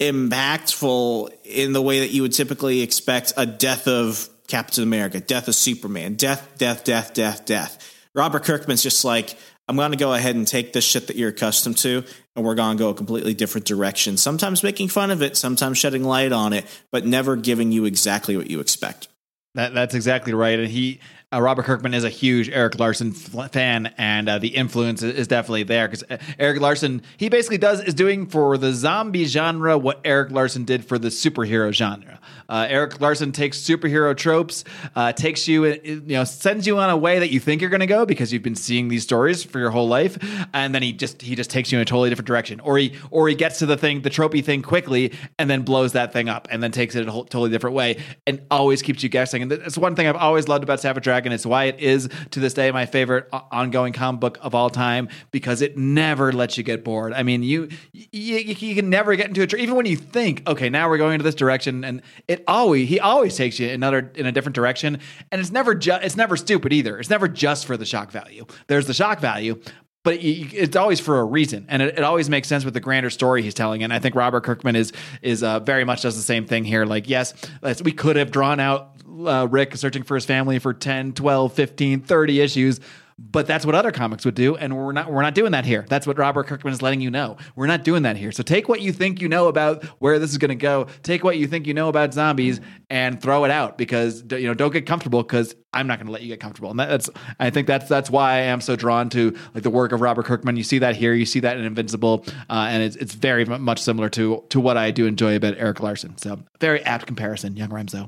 impactful in the way that you would typically expect a death of Captain America, death of Superman, death, death, death, death, death. Robert Kirkman's just like, I'm going to go ahead and take this shit that you're accustomed to, and we're going to go a completely different direction. Sometimes making fun of it, sometimes shedding light on it, but never giving you exactly what you expect. That, that's exactly right. And he, uh, Robert Kirkman is a huge Erik Larsen f- fan, and uh, the influence is, is definitely there, because Erik Larsen, he basically does is doing for the zombie genre what Erik Larsen did for the superhero genre. Uh, Erik Larsen takes superhero tropes, uh, takes you, you know, sends you on a way that you think you're going to go because you've been seeing these stories for your whole life, and then he just he just takes you in a totally different direction, or he or he gets to the thing, the tropey thing quickly, and then blows that thing up, and then takes it in a whole, totally different way, and always keeps you guessing. And that's one thing I've always loved about Savage Dragon. It's why it is to this day my favorite ongoing comic book of all time, because it never lets you get bored. I mean, you you, you can never get into a tr- even when you think, okay, now we're going into this direction, and it always he always takes you another in a different direction, and it's never just it's never stupid either. It's never just for the shock value. There's the shock value, but it's always for a reason, and it, it always makes sense with the grander story he's telling. And I think Robert Kirkman is is uh, very much does the same thing here. Like, yes, we could have drawn out uh, Rick searching for his family for ten, twelve, fifteen, thirty issues, but that's what other comics would do, and we're not we're not doing that here. That's what Robert Kirkman is letting you know. We're not doing that here. So take what you think you know about where this is going to go. Take what you think you know about zombies and throw it out, because you know don't get comfortable, because I'm not going to let you get comfortable. And that's I think that's that's why I am so drawn to like the work of Robert Kirkman. You see that here, you see that in Invincible, uh, and it's it's very much similar to to what I do enjoy about Erik Larsen. So very apt comparison, Young Remzo.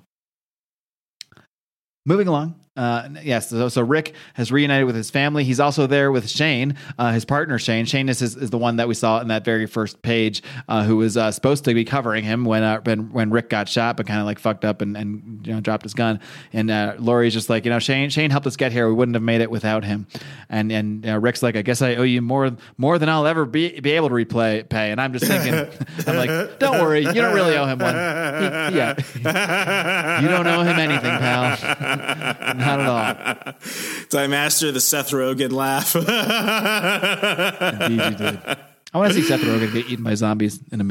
Moving along. Uh, yes, so, so Rick has reunited with his family. He's also there with Shane, uh, his partner Shane. Shane is, his, is the one that we saw in that very first page, uh, who was uh, supposed to be covering him when uh, when, when Rick got shot, but kind of like fucked up and, and you know dropped his gun. And uh, Laurie's just like, you know, Shane Shane helped us get here. We wouldn't have made it without him. And and uh, Rick's like, I guess I owe you more more than I'll ever be be able to repay. Pay. And I'm just thinking, I'm like, don't worry, you don't really owe him one. He, yeah, you don't owe him anything, pal. Not at all. Did I master the Seth Rogen laugh? Indeed you did. I want to see Seth Rogen get eaten by zombies in a movie.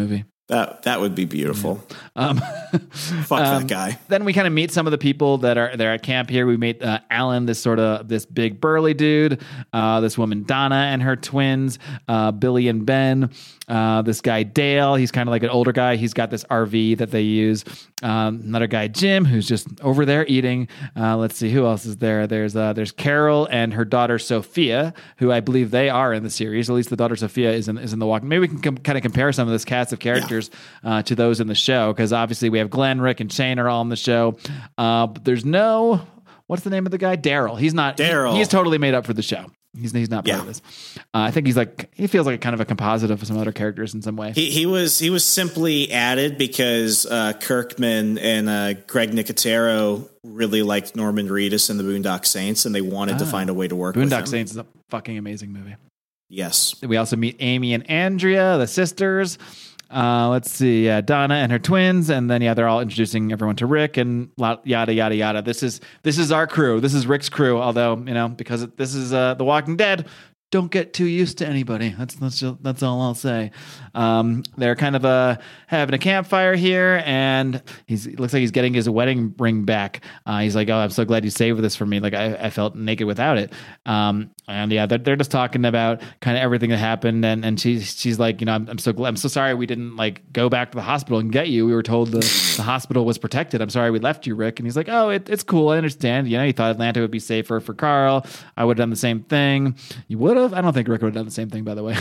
That that would be beautiful. Um, Fuck um, that guy. Then we kind of meet some of the people that are there at camp here. We meet uh, Alan, this sort of this big burly dude, uh, this woman Donna and her twins, uh, Billy and Ben. Uh, this guy Dale, he's kind of like an older guy. He's got this R V that they use. Um, another guy Jim, who's just over there eating. Uh, let's see who else is there. There's uh, there's Carol and her daughter Sophia, who I believe they are in the series. At least the daughter Sophia is in is in the Walking. Maybe we can com- kind of compare some of this cast of characters. Uh, to those in the show, because obviously we have Glenn, Rick, and Shane are all on the show. Uh, but there's no, what's the name of the guy? Daryl. He's not. Daryl. He, he's totally made up for the show. He's he's not part yeah. of this. Uh, I think he's like he feels like a kind of a composite of some other characters in some way. He he was he was simply added because uh, Kirkman and uh, Greg Nicotero really liked Norman Reedus and the Boondock Saints, and they wanted ah. to find a way to work. Boondock with him. Saints is a fucking amazing movie. Yes. We also meet Amy and Andrea, the sisters. Uh, let's see, uh, Donna and her twins, and then yeah, they're all introducing everyone to Rick and yada yada yada. This is this is our crew. This is Rick's crew. Although you know, because this is uh, The Walking Dead, don't get too used to anybody. That's that's just, that's all I'll say. Um, they're kind of uh, having a campfire here, and he's it looks like he's getting his wedding ring back. Uh, he's like, "Oh, I'm so glad you saved this for me. Like I, I felt naked without it." Um, and yeah, they're, they're just talking about kind of everything that happened, and and she's she's like, you know, I'm, I'm so glad, I'm so sorry we didn't like go back to the hospital and get you. We were told the, the hospital was protected. I'm sorry we left you, Rick. And he's like, "Oh, it, it's cool. I understand. You know, you thought Atlanta would be safer for Carl. I would have done the same thing. You would have. I don't think Rick would have done the same thing, by the way."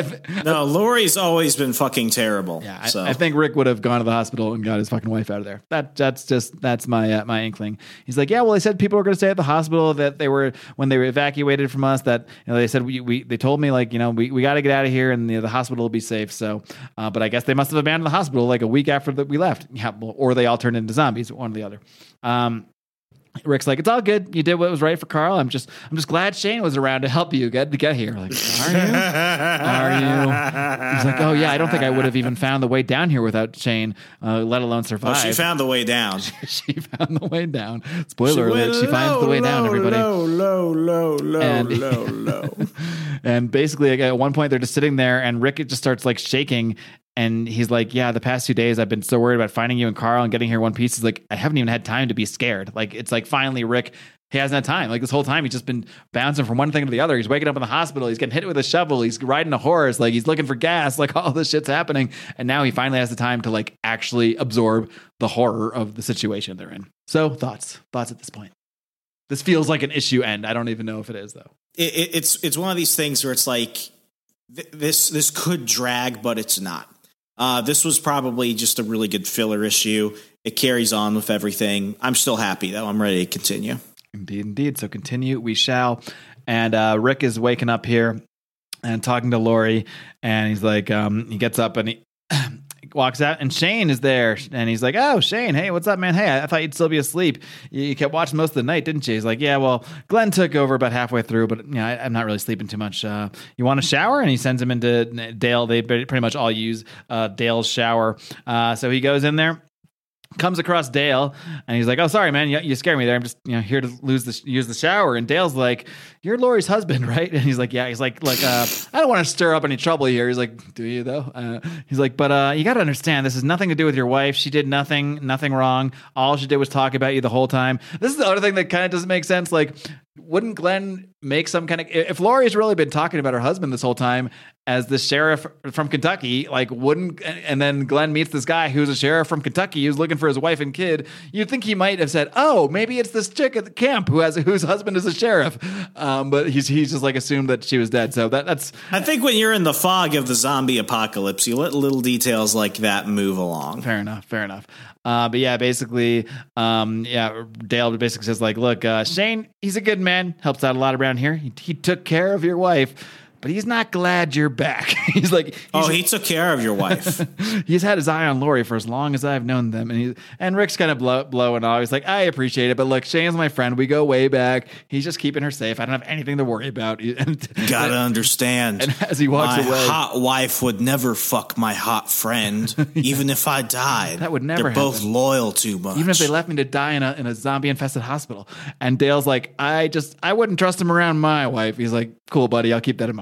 No, Lori's always been fucking terrible. Yeah, so. I, I think Rick would have gone to the hospital and got his fucking wife out of there. That that's just that's my uh, my inkling. He's like, "Yeah, well, they said people were going to stay at the hospital. That they were when they were evacuated from us. That you know, they said we, we they told me like you know we, we got to get out of here and you know, the hospital will be safe. So, uh, but I guess they must have abandoned the hospital like a week after that we left. Yeah, or they all turned into zombies, one or the other." Um, Rick's like, "It's all good. You did what was right for Carl. I'm just, I'm just glad Shane was around to help you get to get here." Like, are you? Are you? He's like, "Oh yeah, I don't think I would have even found the way down here without Shane, uh, let alone survive." Oh, she found the way down. She found the way down. Spoiler alert: she finds the way low, down. Everybody, low, low, low, low, and, low, low. And basically, like, at one point, they're just sitting there, and Rick just starts like shaking. And he's like, "Yeah, the past two days I've been so worried about finding you and Carl and getting here in one piece. He's like, I haven't even had time to be scared. Like, it's like finally Rick, he hasn't had time. Like this whole time he's just been bouncing from one thing to the other. He's waking up in the hospital. He's getting hit with a shovel. He's riding a horse. Like he's looking for gas. Like all this shit's happening. And now he finally has the time to like actually absorb the horror of the situation they're in." So thoughts, thoughts at this point. This feels like an issue end. I don't even know if it is though. It, it, it's it's one of these things where it's like th- this this could drag, but it's not. Uh, this was probably just a really good filler issue. It carries on with everything. I'm still happy, though. I'm ready to continue. Indeed, indeed. So continue, we shall. And uh, Rick is waking up here and talking to Lori. And he's like, um, he gets up and he walks out. And Shane is there. And he's like, "Oh, Shane, hey, what's up, man? Hey, I, I thought you'd still be asleep. You, you kept watching most of the night, didn't you?" He's like, "Yeah, well, Glenn took over about halfway through, but you know, I, I'm not really sleeping too much. Uh, you want a shower?" And he sends him into Dale. They pretty much all use uh, Dale's shower. Uh, so he goes in there. Comes across Dale and he's like, "Oh, sorry, man, you, you scared me there. I'm just you know here to lose the use the shower." And Dale's like, "You're Lori's husband, right?" And he's like, "Yeah." He's like, "Like, uh, I don't want to stir up any trouble here." He's like, "Do you though?" Uh, he's like, "But uh, you got to understand, this has nothing to do with your wife. She did nothing, nothing wrong. All she did was talk about you the whole time." This is the other thing that kind of doesn't make sense. Like, wouldn't Glenn make some kind of if Lori's really been talking about her husband this whole time as the sheriff from Kentucky, like wouldn't and then Glenn meets this guy who's a sheriff from Kentucky who's looking for his wife and kid, you'd think he might have said, "Oh, maybe it's this chick at the camp who has whose husband is a sheriff," um, but he's he's just like assumed that she was dead. So that that's I think when you're in the fog of the zombie apocalypse, you let little details like that move along. Fair enough, fair enough. Uh, but yeah, basically, um, yeah, Dale basically says like, "Look, uh, Shane, he's a good man, helps out a lot around here. He, he took care of your wife, but he's not glad you're back." He's like, he's, "Oh, he took care of your wife." He's had his eye on Lori for as long as I've known them. And he, and Rick's kind of blow, blowing off. He's like, "I appreciate it, but look, Shane's my friend. We go way back. He's just keeping her safe. I don't have anything to worry about." And, Gotta understand. And as he walks my away, hot wife would never fuck my hot friend, yeah. even if I died. That would never They're happen. both loyal too much. Even if they left me to die in a in a zombie infested hospital. And Dale's like, I just I wouldn't trust him around my wife. He's like, "Cool, buddy. I'll keep that in mind."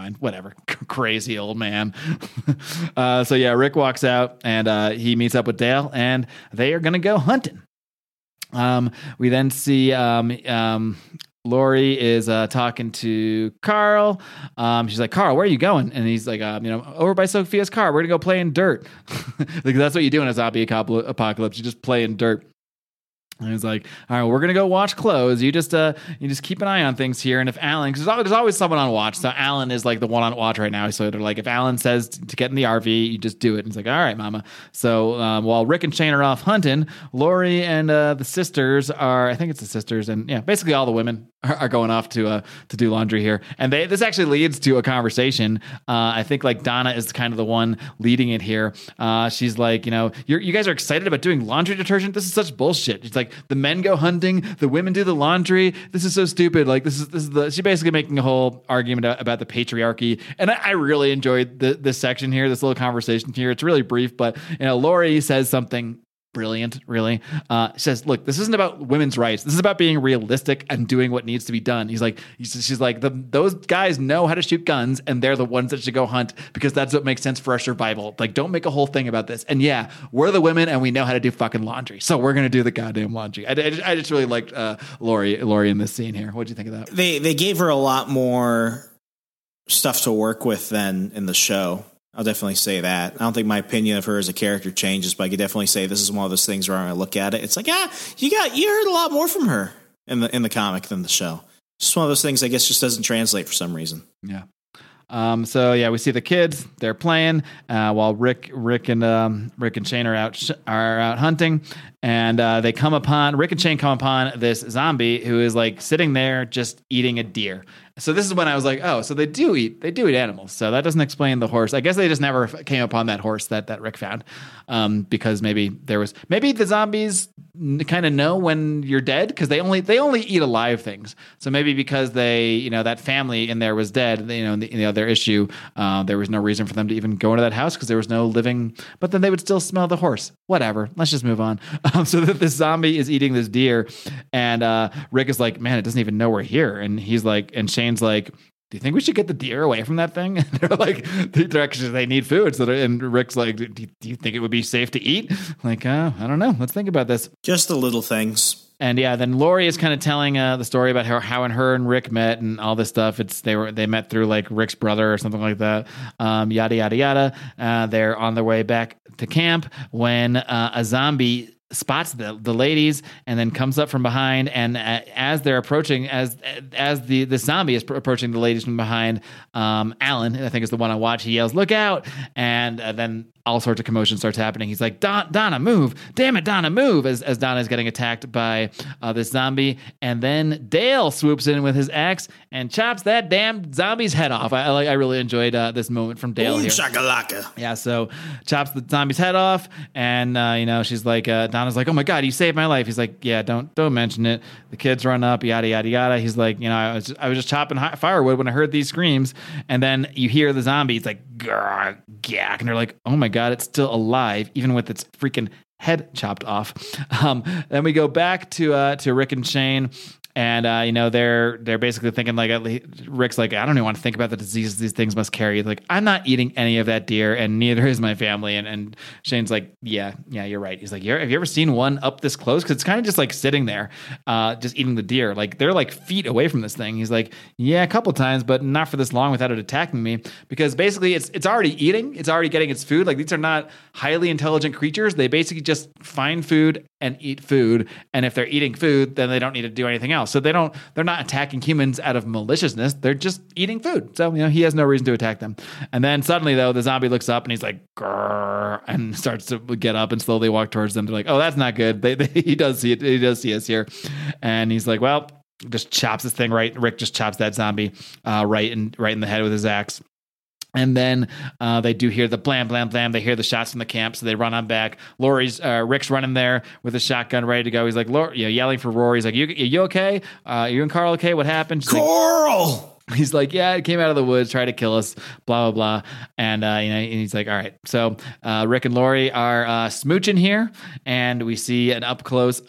mind. Whatever. Crazy old man. uh, so yeah, Rick walks out and uh, he meets up with Dale, and they are going to go hunting. Um, we then see um, um, Lori is uh, talking to Carl. Um, she's like, Carl, where are you going? And he's like, um, you know, over by Sophia's car. We're going to go play in dirt. Like, that's what you do in a zombie apocalypse. You just play in dirt. And he's like, all right, we're going to go watch clothes. You just uh, you just keep an eye on things here. And if Alan, because there's always someone on watch. So Alan is like the one on watch right now. So they're like, if Alan says to get in the R V, you just do it. And he's like, all right, mama. So um, while Rick and Shane are off hunting, Lori and uh, the sisters are, I think it's the sisters. And yeah, basically all the women are, are going off to uh, to do laundry here. And they this actually leads to a conversation. Uh, I think like Donna is kind of the one leading it here. Uh, she's like, you know, you're, you guys are excited about doing laundry detergent? This is such bullshit. It's like, the men go hunting, the women do the laundry. This is so stupid. Like this is this is the she's basically making a whole argument about the patriarchy. And I, I really enjoyed the, this section here, this little conversation here. It's really brief, but you know, Lori says something brilliant, really. Uh, she says, look, this isn't about women's rights. This is about being realistic and doing what needs to be done. He's like, he's, she's like, the, those guys know how to shoot guns, and they're the ones that should go hunt because that's what makes sense for our survival. Like, don't make a whole thing about this. And yeah, we're the women and we know how to do fucking laundry. So we're going to do the goddamn laundry. I, I, just, I just really liked uh, Lori, Lori in this scene here. What'd you think of that? They, they gave her a lot more stuff to work with than in the show. I'll definitely say that. I don't think my opinion of her as a character changes, but I could definitely say this is one of those things where I look at it. It's like, ah, you got you heard a lot more from her in the in the comic than the show. Just one of those things I guess just doesn't translate for some reason. Yeah. Um, so yeah, we see the kids. They're playing uh, while Rick, Rick and um, Rick and Shane are out sh- are out hunting, and uh, they come upon Rick and Shane come upon this zombie who is like sitting there just eating a deer. So this is when I was like, oh, so they do eat they do eat animals. So that doesn't explain the horse. I guess they just never came upon that horse that that Rick found, um, because maybe there was maybe the zombies kind of know when you're dead because they only they only eat alive things. So maybe because they you know that family in there was dead, you know, the, you know their issue, uh, there was no reason for them to even go into that house because there was no living. But then they would still smell the horse. Whatever. Let's just move on. Um, so that this zombie is eating this deer, and uh, Rick is like, man, it doesn't even know we're here, and he's like, and Shane. Like, do you think we should get the deer away from that thing? And they're like, they're actually, they need food. So and Rick's like, do you, do you think it would be safe to eat? Like, uh, I don't know. Let's think about this. Just the little things. And yeah, then Lori is kind of telling uh, the story about how how and her and Rick met and all this stuff. It's they were they met through like Rick's brother or something like that. Um, yada yada yada. Uh, they're on their way back to camp when uh, a zombie spots the the ladies and then comes up from behind, and uh, as they're approaching as as the the zombie is pr- approaching the ladies from behind, um Alan, I think is the one on watch, he yells, look out, and uh, then all sorts of commotion starts happening. He's like, Don- Donna, move. Damn it, Donna, move, as, as Donna is getting attacked by uh, this zombie. And then Dale swoops in with his axe and chops that damn zombie's head off. I, I, I really enjoyed uh, this moment from Dale Boom, here. shakalaka. Yeah, so chops the zombie's head off, and uh, you know, she's like, uh, Donna's like, oh my God, you saved my life. He's like, yeah, don't don't mention it. The kids run up, yada yada yada. He's like, you know, I was I was just chopping hi- firewood when I heard these screams, and then you hear the zombie. It's like, grr, gack, and they're like, oh my God, it's still alive, even with its freaking head chopped off. Um, then we go back to uh, to Rick and Shane. And, uh, you know, they're they're basically thinking like, Rick's like, I don't even want to think about the diseases these things must carry. Like, I'm not eating any of that deer, and neither is my family. And, and Shane's like, yeah, yeah, you're right. He's like, you're, have you ever seen one up this close? Because it's kind of just like sitting there, uh, just eating the deer. Like, they're like feet away from this thing. He's like, yeah, a couple times, but not for this long without it attacking me. Because basically it's it's already eating. It's already getting its food. Like, these are not highly intelligent creatures. They basically just find food and eat food. And if they're eating food, then they don't need to do anything else. So they don't, they're not attacking humans out of maliciousness. They're just eating food. So, you know, he has no reason to attack them. And then suddenly, though, the zombie looks up and he's like, grrr, and starts to get up and slowly walk towards them. They're like, oh, that's not good. They, they, he does see it. He does see us here. And he's like, well, just chops this thing right. Rick just chops that zombie uh, right in, right in the head with his axe. And then uh, they do hear the blam, blam, blam. They hear the shots from the camp, so they run on back. Lori's, uh, Rick's running there with a shotgun ready to go. He's like, Lori, you know, yelling for Rory. He's like, you, you okay? Uh, you and Carl okay? What happened? She's Carl! Like, he's like, yeah, it came out of the woods, tried to kill us, blah, blah, blah. And, uh, you know, and he's like, all right. So uh, Rick and Lori are uh, smooching here, and we see an up close of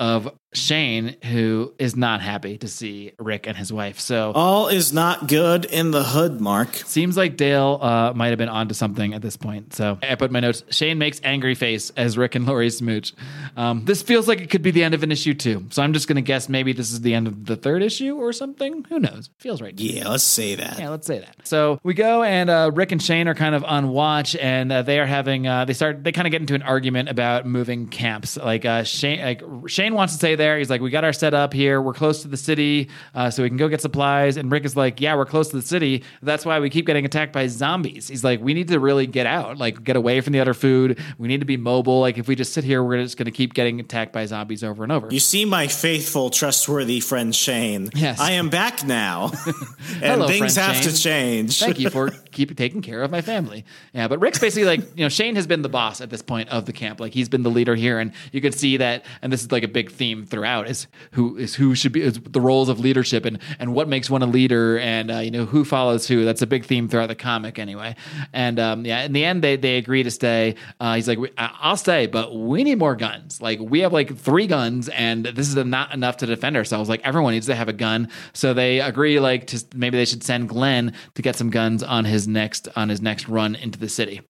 Shane, who is not happy to see Rick and his wife. So all is not good in the hood, Mark. Seems like Dale uh, might have been onto something at this point. So I put in my notes, Shane makes angry face as Rick and Lori smooch. Um, this feels like it could be the end of an issue too. So I'm just going to guess maybe this is the end of the third issue or something. Who knows? Feels right. Yeah, let's say that. Yeah, let's say that. So we go and uh, Rick and Shane are kind of on watch, and uh, they are having, uh, they start, they kind of get into an argument about moving camps. Like uh, Shane, like Shane wants to stay there. He's like, we got our set up here. We're close to the city, uh, so we can go get supplies. And Rick is like, yeah, we're close to the city. That's why we keep getting attacked by zombies. He's like, we need to really get out, like get away from the other food. We need to be mobile. Like if we just sit here, we're just going to keep getting attacked by zombies over and over. You see my faithful, trustworthy friend Shane. Yes. I am back now. and Hello, things friend have Shane. to change. Thank you for keep taking care of my family. Yeah, but Rick's basically like, you know, Shane has been the boss at this point of the camp. Like he's been the leader here, and you can see that, and this is like a big theme throughout, is who is who should be is the roles of leadership and and what makes one a leader, and uh, you know, who follows who. That's a big theme throughout the comic anyway. And um, yeah, in the end, they they agree to stay. Uh, he's like, I'll stay, but we need more guns. Like we have like three guns, and this is not enough to defend ourselves. Like everyone needs to have a gun. So they agree, like, to maybe they should send Glenn to get some guns on his next on his next run into the city.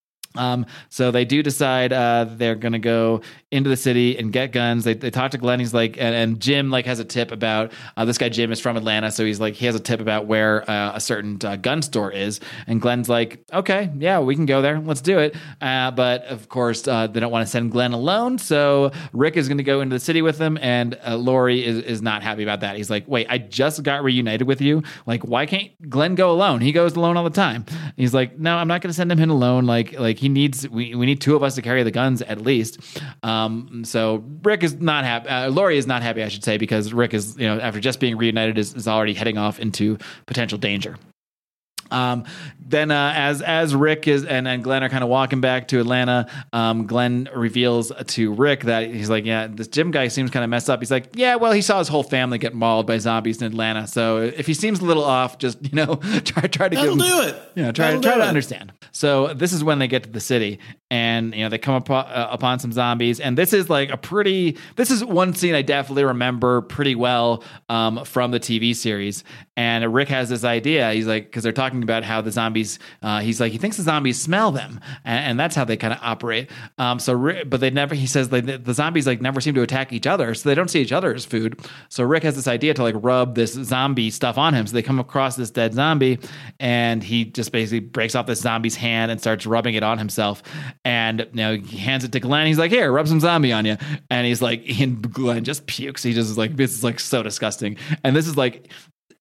Um, so they do decide uh, they're going to go into the city and get guns. They, they talk to Glenn. He's like, and, and Jim like has a tip about uh, this guy. Jim is from Atlanta, so he's like, he has a tip about where uh, a certain uh, gun store is. And Glenn's like, okay, yeah, we can go there. Let's do it. Uh, but of course, uh, they don't want to send Glenn alone. So Rick is going to go into the city with them, and uh, Lori is is not happy about that. He's like, wait, I just got reunited with you. Like, why can't Glenn go alone? He goes alone all the time. He's like, no, I'm not going to send him in alone. Like, like. He needs we, we need two of us to carry the guns at least. Um, so Rick is not happy. Uh, Lori is not happy, I should say, because Rick is, you know, after just being reunited, is, is already heading off into potential danger. Um, then uh, as as Rick is and, and Glenn are kind of walking back to Atlanta, um, Glenn reveals to Rick that he's like, yeah, this Jim guy seems kind of messed up. He's like, yeah, well, he saw his whole family get mauled by zombies in Atlanta. So if he seems a little off, just, you know, try try to That'll give him, do it. You know, try That'll try do to it. understand. So this is when they get to the city, and you know they come upon, uh, upon some zombies, and this is like a pretty. This is one scene I definitely remember pretty well um, from the T V series. And Rick has this idea. He's like, because they're talking about how the zombies. Uh, he's like, he thinks the zombies smell them, and, and that's how they kind of operate. Um, so, Rick, but they never. He says like, the zombies like never seem to attack each other, so they don't see each other as food. So Rick has this idea to like rub this zombie stuff on him. So they come across this dead zombie, and he just basically breaks off this zombie's hand and starts rubbing it on himself. And you know, he hands it to Glenn. He's like, here, rub some zombie on you. And he's like, and Glenn just pukes. He just is like, this is like so disgusting. And this is like,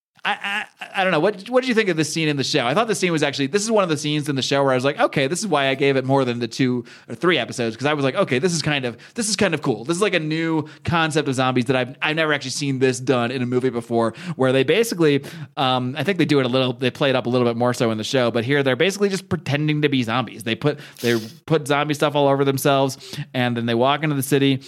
I, I I don't know. What what did you think of this scene in the show? I thought the scene was actually, this is one of the scenes in the show where I was like, okay, this is why I gave it more than the two or three episodes, because I was like, okay, this is kind of this is kind of cool. This is like a new concept of zombies that I've I've never actually seen this done in a movie before, where they basically, um, I think they do it a little, they play it up a little bit more so in the show, but here they're basically just pretending to be zombies. They put they put zombie stuff all over themselves, and then they walk into the city.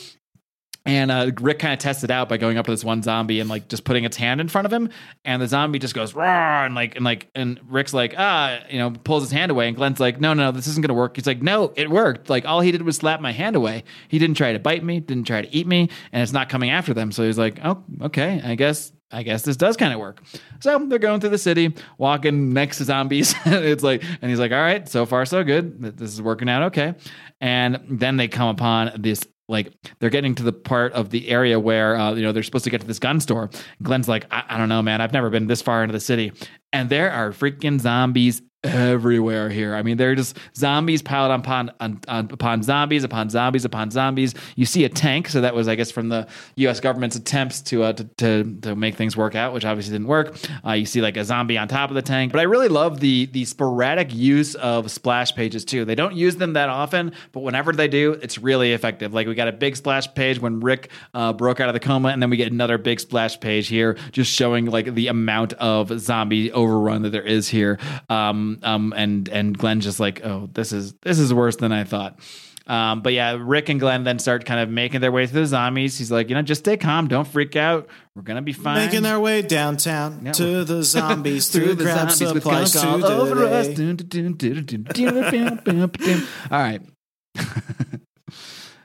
And uh, Rick kind of tests it out by going up to this one zombie and like just putting its hand in front of him, and the zombie just goes raw, and like and like and Rick's like ah you know pulls his hand away, and Glenn's like no no no this isn't gonna work. He's like no, it worked. Like all he did was slap my hand away. He didn't try to bite me, didn't try to eat me, and it's not coming after them. So he's like oh okay I guess. I guess this does kind of work. So they're going through the city, walking next to zombies. It's like, and he's like, all right, so far so good. This is working out okay. And then they come upon this, like they're getting to the part of the area where, uh, you know, they're supposed to get to this gun store. Glenn's like, I-, I don't know, man. I've never been this far into the city. And there are freaking zombies everywhere here. I mean, they're just zombies piled upon, on, on, upon zombies, upon zombies, upon zombies. You see a tank. So that was, I guess, from the U S government's attempts to, uh, to, to, to make things work out, which obviously didn't work. Uh, you see like a zombie on top of the tank. But I really love the, the sporadic use of splash pages too. They don't use them that often, but whenever they do, it's really effective. Like we got a big splash page when Rick uh, broke out of the coma, and then we get another big splash page here just showing like the amount of zombie overrun that there is here. Um, Um, and and Glenn's just like, oh, this is this is worse than I thought. Um, but yeah, Rick and Glenn then start kind of making their way through the zombies. He's like, you know, just stay calm, don't freak out. We're gonna be fine. Making their way downtown Yeah. to the zombies through the grab zombies with supplies guns all over us. today. Dun, dun, dun, dun, dun, dun, dun, dun, dun. All right.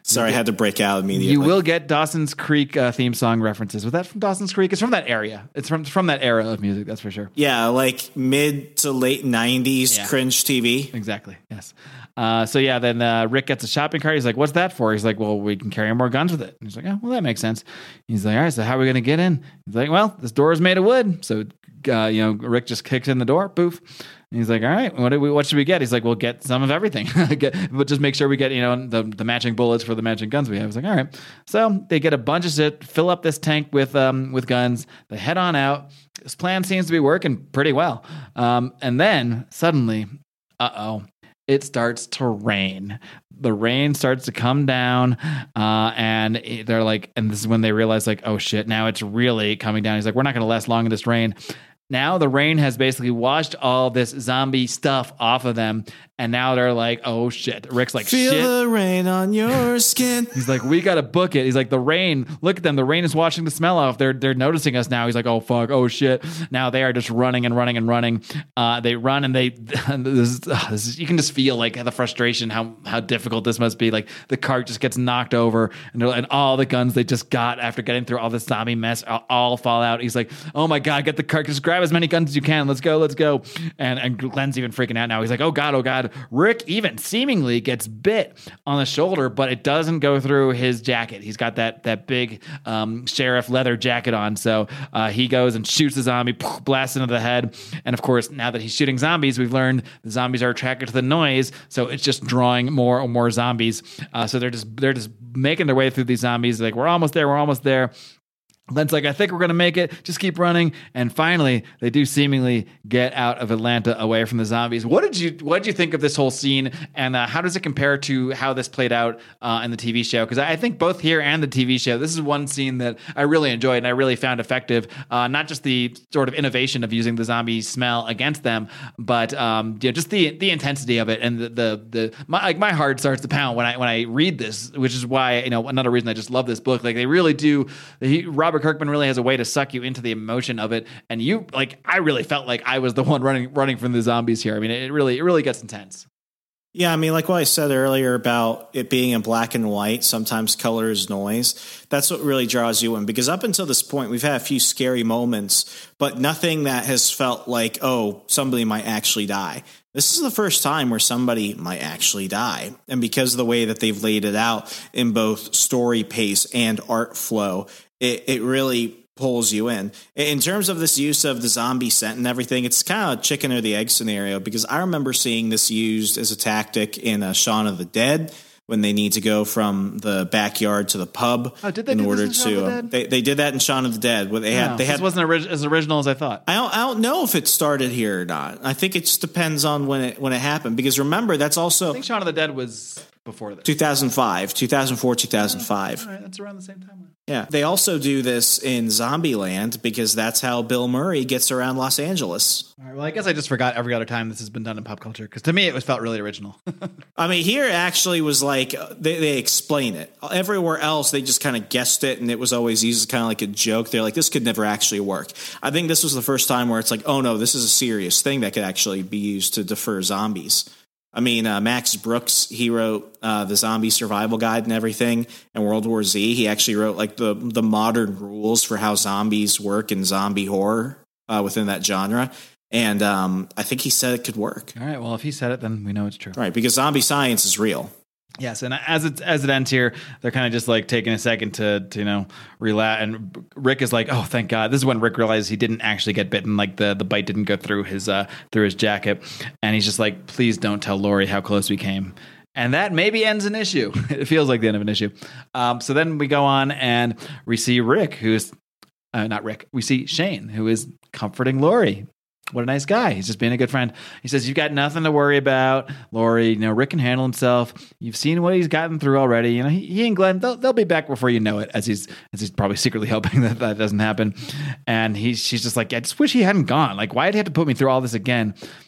Sorry, I had to break out immediately. You will get Dawson's Creek uh, theme song references. Was that from Dawson's Creek? It's from that area. It's from from that era of music, that's for sure. Yeah, like mid to late nineties Yeah. cringe T V. Exactly, yes. Uh, so yeah, then uh, Rick gets a shopping cart. He's like, what's that for? He's like, well, we can carry more guns with it. And he's like, oh, well, that makes sense. He's like, all right, so how are we going to get in? He's like, well, this door is made of wood. So, uh, you know, Rick just kicks in the door, poof. And he's like, all right, what do we, what should we get? He's like, we'll get some of everything, get, but just make sure we get, you know, the, the matching bullets for the matching guns we have. He's like, all right. So they get a bunch of shit, fill up this tank with, um, with guns. They head on out. This plan seems to be working pretty well. Um, and then suddenly, uh-oh, it starts to rain. The rain starts to come down, uh, and they're like, and this is when they realize, like, oh shit, now it's really coming down. He's like, we're not going to last long in this rain. Now the rain has basically washed all this zombie stuff off of them, and now they're like, oh shit. Rick's like, Feel shit. the rain on your skin. He's like, we gotta book it. He's like, the rain, look at them. The rain is washing the smell off. They're they're noticing us now. He's like, oh fuck, oh shit. Now they are just running and running and running. Uh, they run and they, this is, uh, this is, you can just feel like the frustration, how how difficult this must be. Like the cart just gets knocked over, and, and all the guns they just got after getting through all this zombie mess all, all fall out. He's like, oh my god, get the cart, just grab as many guns as you can. Let's go, let's go. And and Glenn's even freaking out now. He's like, oh god, oh god. Rick even seemingly gets bit on the shoulder, but it doesn't go through his jacket. He's got that that big um, sheriff leather jacket on, so uh, he goes and shoots the zombie, blasts into the head. And of course, now that he's shooting zombies, we've learned the zombies are attracted to the noise, so it's just drawing more and more zombies. Uh, so they're just they're just making their way through these zombies. Like, we're almost there, we're almost there. Glenn's like, I think we're going to make it. Just keep running. And finally, they do seemingly get out of Atlanta away from the zombies. What did you What did you think of this whole scene? And uh, how does it compare to how this played out uh, in the T V show? Because I think both here and the T V show, this is one scene that I really enjoyed and I really found effective. Uh, not just the sort of innovation of using the zombie smell against them, but um, you know, just the the intensity of it and the the, the my, like my heart starts to pound when I when I read this, which is why, you know, another reason I just love this book. Like, they really do. He, Robert Kirkman really has a way to suck you into the emotion of it, and you like. I really felt like I was the one running running from the zombies here. I mean, it really it really gets intense. Yeah, I mean, like what I said earlier about it being in black and white, sometimes color is noise. That's what really draws you in, because up until this point, we've had a few scary moments, but nothing that has felt like, oh, somebody might actually die. This is the first time where somebody might actually die. And because of the way that they've laid it out in both story pace and art flow, it, it really pulls you in. In terms of this use of the zombie scent and everything, it's kind of a chicken or the egg scenario, because I remember seeing this used as a tactic in uh, Shaun of the Dead, when they need to go from the backyard to the pub. Oh, did they in do order this in Shaun to of the uh, Dead? they, they did that in Shaun of the Dead, where they had No, they had this wasn't orig- as original as I thought. I don't, I don't know if it started here or not. I think it just depends on when it when it happened, because remember, that's also I think Shaun of the Dead was before this. two thousand five, two thousand four, two thousand five. All right, that's around the same time. Yeah. They also do this in Zombieland, because that's how Bill Murray gets around Los Angeles. All right, well, I guess I just forgot every other time this has been done in pop culture, because to me it was felt really original. I mean, here it actually was like they, they explain it. Everywhere else, they just kind of guessed it, and it was always used kind of like a joke. They're like, this could never actually work. I think this was the first time where it's like, oh no, this is a serious thing that could actually be used to defer zombies. I mean, uh, Max Brooks, he wrote uh, the Zombie Survival Guide and everything, and World War Z. He actually wrote like the the modern rules for how zombies work in zombie horror uh, within that genre. And um, I think he said it could work. All right, well, if he said it, then we know it's true. Right, because zombie science is real. Yes, and as it as it ends here, they're kind of just like taking a second to, to you know relax. And Rick is like, "Oh, thank God!" This is when Rick realizes he didn't actually get bitten. Like the, the bite didn't go through his uh, through his jacket, and he's just like, "Please don't tell Lori how close we came." And that maybe ends an issue. It feels like the end of an issue. Um, so then we go on and we see Rick, who's uh, not Rick. We see Shane, who is comforting Lori. What a nice guy. He's just being a good friend. He says, you've got nothing to worry about, Lori. You know, Rick can handle himself. You've seen what he's gotten through already. You know, he, he and Glenn, they'll, they'll be back before you know it, as he's as he's probably secretly hoping that that doesn't happen. And he's she's just like, I just wish he hadn't gone. Like, why did he have to put me through all this again?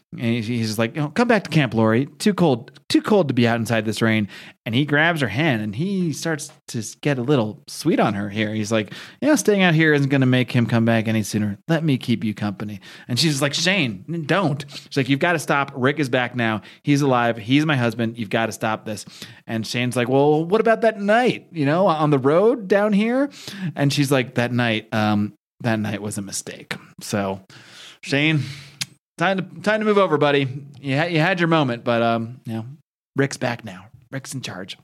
And he's just like, you know, come back to camp, Lori. Too cold, too cold to be out inside this rain. And he grabs her hand and he starts to get a little sweet on her here. He's like, you know, staying out here isn't going to make him come back any sooner. Let me keep you company. And she's like, Shane, don't. She's like, you've got to stop. Rick is back now. He's alive. He's my husband. You've got to stop this. And Shane's like, well, what about that night, you know, on the road down here? And she's like, that night, um, that night was a mistake. So Shane, Time to time to move over, buddy. You had you had your moment, but um, you know, Rick's back now. Rick's in charge.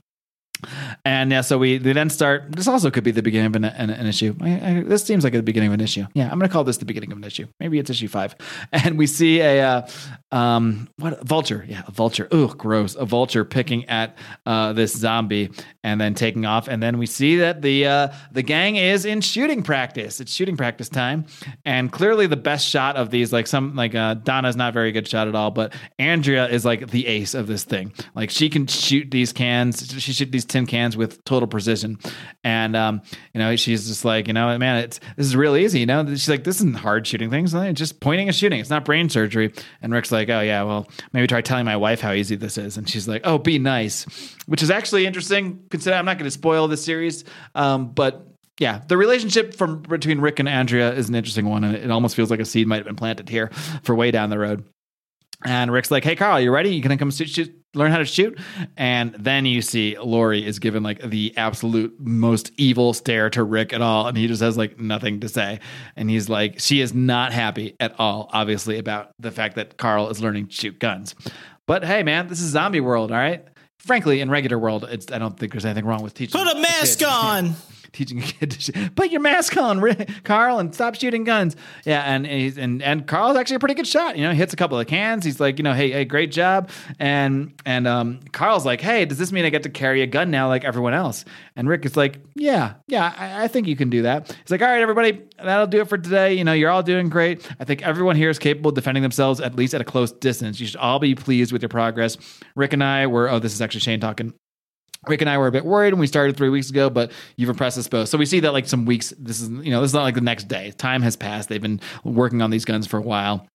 And yeah, so we, we then start. This also could be the beginning of an, an, an issue. I, I, this seems like the beginning of an issue. Yeah, I'm going to call this the beginning of an issue. Maybe it's issue five. And we see a uh, um, what vulture? Yeah, a vulture. Ugh, gross. A vulture picking at uh, this zombie and then taking off. And then we see that the uh, the gang is in shooting practice. It's shooting practice time. And clearly, the best shot of these, like some like uh, Donna's not a very good shot at all, but Andrea is like the ace of this thing. Like she can shoot these cans. She shoot these tin cans with total precision. And um you know, she's just like, you know, man, it's this is real easy, you know. She's like, this isn't hard shooting things, it's just pointing and shooting. It's not brain surgery. And Rick's like, oh yeah, well, maybe try telling my wife how easy this is. And she's like, oh, be nice, which is actually interesting. Consider I'm not going to spoil this series, um but yeah, the relationship from between Rick and Andrea is an interesting one, and it almost feels like a seed might have been planted here for way down the road. And Rick's like, hey, Carl, you ready? You gonna come shoot, shoot, learn how to shoot? And then you see Lori is given like the absolute most evil stare to Rick at all. And he just has like nothing to say. And he's like, she is not happy at all, obviously, about the fact that Carl is learning to shoot guns. But hey, man, this is zombie world, all right? Frankly, in regular world, it's, I don't think there's anything wrong with teaching. Put a mask on. Teaching a kid to shoot. Put your mask on, Carl, and stop shooting guns. Yeah, and and, he's, and and Carl's actually a pretty good shot. You know, he hits a couple of cans. He's like, you know, hey, hey, great job. And and um, Carl's like, hey, does this mean I get to carry a gun now like everyone else? And Rick is like, yeah, yeah, I, I think you can do that. He's like, all right, everybody, that'll do it for today. You know, you're all doing great. I think everyone here is capable of defending themselves at least at a close distance. You should all be pleased with your progress. Rick and I were, oh, this is actually Shane talking. Rick and I were a bit worried when we started three weeks ago, but you've impressed us both. So we see that like some weeks, this is, you know, this is not like the next day. Time has passed. They've been working on these guns for a while.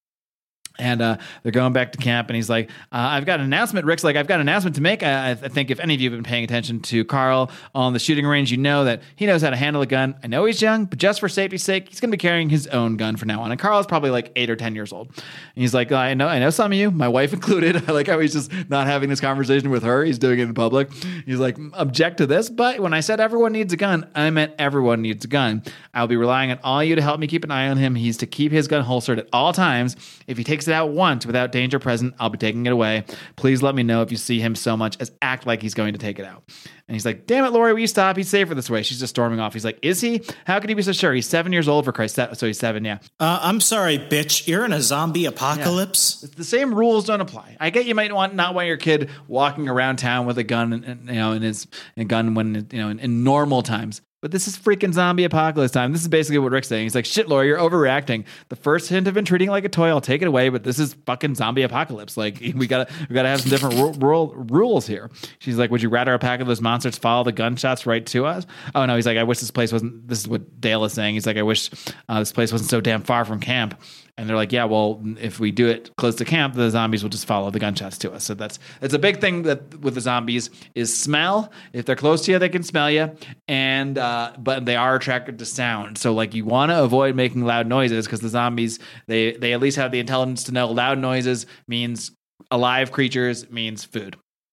And uh, they're going back to camp, and he's like, uh, I've got an announcement. Rick's like, I've got an announcement to make. I, I think if any of you have been paying attention to Carl on the shooting range, you know that he knows how to handle a gun. I know he's young, but just for safety's sake, he's going to be carrying his own gun from now on. And Carl's probably like eight or ten years old. And he's like, I know, I know some of you, my wife included. I like how he's just not having this conversation with her. He's doing it in public. He's like, object to this. But when I said everyone needs a gun, I meant everyone needs a gun. I'll be relying on all you to help me keep an eye on him. He's to keep his gun holstered at all times. If he takes it out once without danger present, I'll be taking it away. Please let me know if you see him so much as act like he's going to take it out. And he's like, damn it, Lori, will you stop? He's safer this way. She's just storming off. He's like, is he? How can he be so sure? He's seven years old, for Christ's sake. So he's seven, yeah. Uh, I'm sorry, bitch. You're in a zombie apocalypse? Yeah. The same rules don't apply. I get you might want not want your kid walking around town with a gun, and, and you know, in his a gun when you know in, in normal times. But this is freaking zombie apocalypse time. This is basically what Rick's saying. He's like, shit, Lori, you're overreacting. The first hint of him treating it like a toy, I'll take it away, but this is fucking zombie apocalypse. Like, we gotta we gotta have some different ru- ru- rules here. She's like, would you rather a pack of those monsters follow the gunshots right to us? Oh, no, he's like, I wish this place wasn't, this is what Dale is saying. He's like, I wish uh, this place wasn't so damn far from camp. And they're like, yeah, well, if we do it close to camp, the zombies will just follow the gunshots to us. So that's it's a big thing that with the zombies is smell. If they're close to you, they can smell you, and uh, but they are attracted to sound. So like you want to avoid making loud noises because the zombies they they at least have the intelligence to know loud noises means alive creatures means food.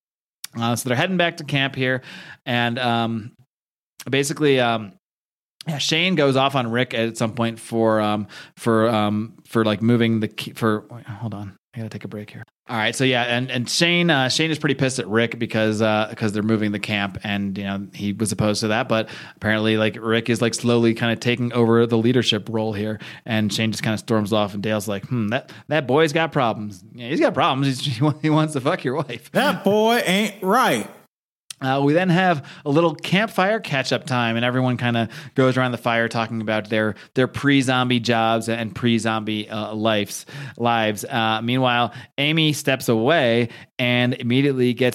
Uh, so they're heading back to camp here, and um, basically. Um, Yeah, Shane goes off on Rick at some point for um for um for like moving the key for wait, hold on. I gotta take a break here. All right, so yeah, and and Shane uh, Shane is pretty pissed at Rick because uh because they're moving the camp, and you know he was opposed to that, but apparently like Rick is like slowly kind of taking over the leadership role here, and Shane just kind of storms off, and Dale's like, hmm, that that boy's got problems. Yeah, he's got problems. He's, he wants to fuck your wife. That boy ain't right. Uh, we then have a little campfire catch-up time, and everyone kind of goes around the fire talking about their their pre-zombie jobs and pre-zombie uh, lives. Lives. Uh, meanwhile, Amy steps away and immediately gets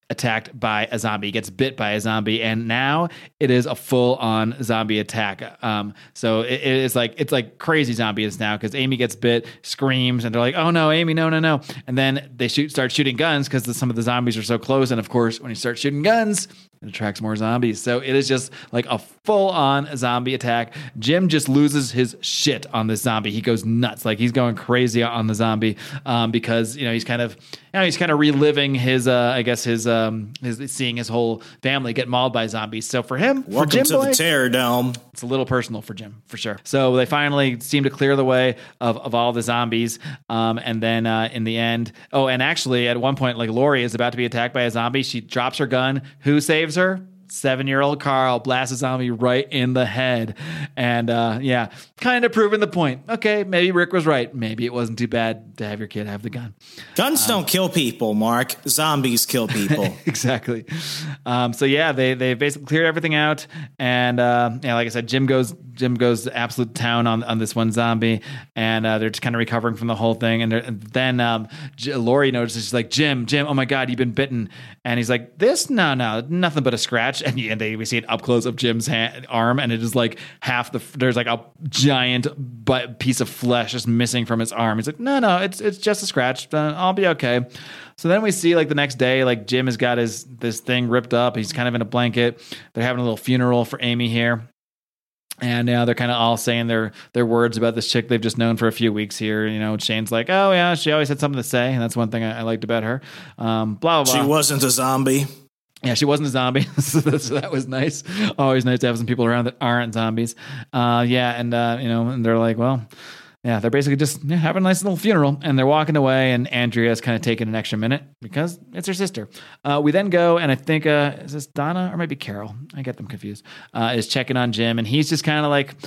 attacked by a zombie. He gets bit by a zombie, and now it is a full-on zombie attack. Um, so it, it is like it's like crazy zombies now because Amy gets bit, screams, and they're like, "Oh no, Amy, no, no, no!" And then they shoot, start shooting guns because some of the zombies are so close. And of course, when you start shooting guns, it attracts more zombies. So it is just like a full-on zombie attack. Jim just loses his shit on this zombie. He goes nuts, like he's going crazy on the zombie um, because you know he's kind of you know he's kind of reliving his, uh, I guess his. Um, his, seeing his whole family get mauled by zombies. So for him, welcome for Jim to Boy, the Terror Dome. It's a little personal for Jim, for sure. So they finally seem to clear the way of, of all the zombies. Um, and then uh, in the end, oh, and actually at one point, like Lori is about to be attacked by a zombie. She drops her gun. Who saves her? Seven-year-old Carl blasts a zombie right in the head. And uh, yeah, kind of proving the point. Okay, maybe Rick was right. Maybe it wasn't too bad to have your kid have the gun. Guns um, don't kill people, Mark. Zombies kill people. Exactly. Um, so yeah, they they basically cleared everything out. And uh, yeah, like I said, Jim goes Jim goes absolute town on, on this one zombie. And uh, they're just kind of recovering from the whole thing. And, and then um, J- Lori notices, she's like, Jim, Jim, oh my God, you've been bitten. And he's like, this? No, no, nothing but a scratch. And, and they we see an up close of Jim's hand, arm, and it is like half the there's like a giant but piece of flesh just missing from his arm. He's like, no, no, it's it's just a scratch. Uh, I'll be okay. So then we see like the next day, like Jim has got his this thing ripped up. He's kind of in a blanket. They're having a little funeral for Amy here. And now uh, they're kind of all saying their their words about this chick they've just known for a few weeks here. You know, Shane's like, oh, yeah, she always had something to say. And that's one thing I, I liked about her. Um, blah, blah, blah. She wasn't a zombie. Yeah, she wasn't a zombie, so, that, so that was nice. Always nice to have some people around that aren't zombies. Uh, yeah, and uh, you know, and they're like, well, yeah, they're basically just yeah, having a nice little funeral, and they're walking away. And Andrea's kind of taking an extra minute because it's her sister. Uh, we then go, and I think uh, is this Donna or maybe Carol? I get them confused. Uh, is checking on Jim, and he's just kind of like.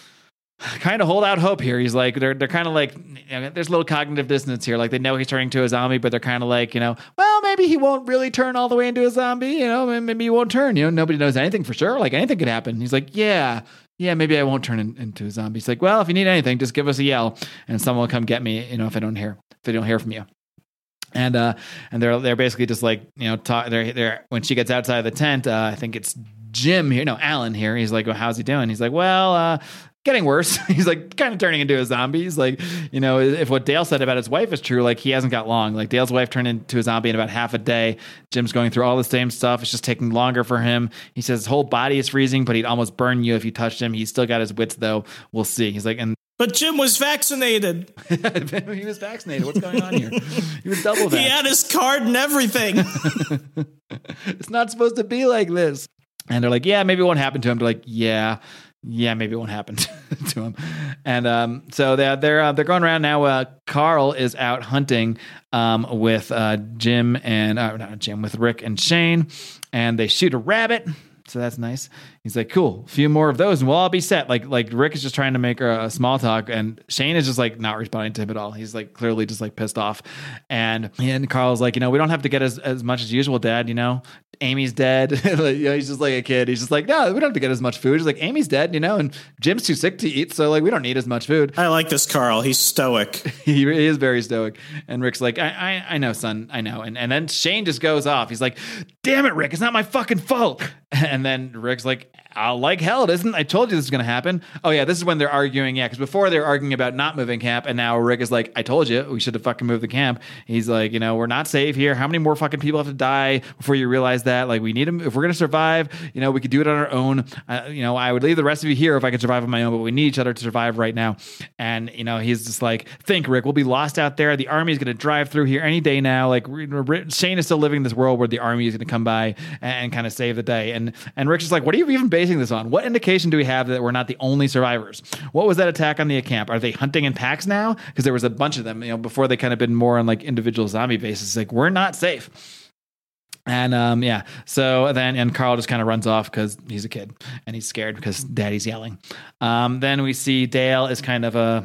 Kind of hold out hope here. He's like, they're they're kind of like, you know, there's a little cognitive dissonance here. Like they know he's turning to a zombie, but they're kind of like, you know, well, maybe he won't really turn all the way into a zombie. You know, maybe he won't turn. You know, nobody knows anything for sure. Like anything could happen. He's like, yeah, yeah, maybe I won't turn in, into a zombie. He's like, well, if you need anything, just give us a yell, and someone will come get me. You know, if I don't hear, if they don't hear from you. And uh, and they're they're basically just like, you know, talk, they're they're when she gets outside of the tent. Uh, I think it's Jim here, no, Alan here. He's like, well, how's he doing? He's like, well, uh. Getting worse. He's like kind of turning into a zombie. He's like, you know, if what Dale said about his wife is true, like he hasn't got long. Like Dale's wife turned into a zombie in about half a day. Jim's going through all the same stuff. It's just taking longer for him. He says his whole body is freezing, but he'd almost burn you if you touched him. He's still got his wits though. We'll see. He's like, and but Jim was vaccinated. He was vaccinated. What's going on here? He was double vaccinated. He had his card and everything. It's not supposed to be like this. And they're like, yeah, maybe it won't happen to him. They're like, yeah. Yeah, maybe it won't happen to him. And um, so they're they're uh, they're going around now. Uh, Carl is out hunting um, with uh, Jim and uh, not Jim with Rick and Shane, and they shoot a rabbit. So that's nice. He's like, cool, a few more of those and we'll all be set. Like, like Rick is just trying to make a, a small talk, and Shane is just like not responding to him at all. He's like clearly just like pissed off. And and Carl's like, you know, we don't have to get as, as much as usual, Dad. You know, Amy's dead. Like, you know, he's just like a kid. He's just like, no, we don't have to get as much food. He's like, Amy's dead, you know, and Jim's too sick to eat, so like we don't need as much food. I like this Carl. He's stoic. He is very stoic. And Rick's like, I, I, I know, son, I know. And and then Shane just goes off. He's like, damn it, Rick, it's not my fucking fault. And then Rick's like, I'll like hell it isn't. I told you this is going to happen. Oh yeah, this is when they're arguing. Yeah, because before they were arguing about not moving camp, and now Rick is like, I told you we should have fucking moved the camp. He's like, you know, we're not safe here. How many more fucking people have to die before you realize that? Like, we need them if we're going to survive. You know, we could do it on our own. Uh, you know, I would leave the rest of you here if I could survive on my own, but we need each other to survive right now. And you know, he's just like, think, Rick, we'll be lost out there. The army is going to drive through here any day now. Like, Shane is still living in this world where the army is going to come by and, and kind of save the day. And and Rick's just like, what are you even basing this on? What indication do we have that we're not the only survivors? What was that attack on the camp? Are they hunting in packs now? Because there was a bunch of them, you know, before they kind of been more on like individual zombie bases. Like, we're not safe. And um, yeah, so then, and Carl just kind of runs off because he's a kid and he's scared because daddy's yelling. Um, then we see Dale is kind of a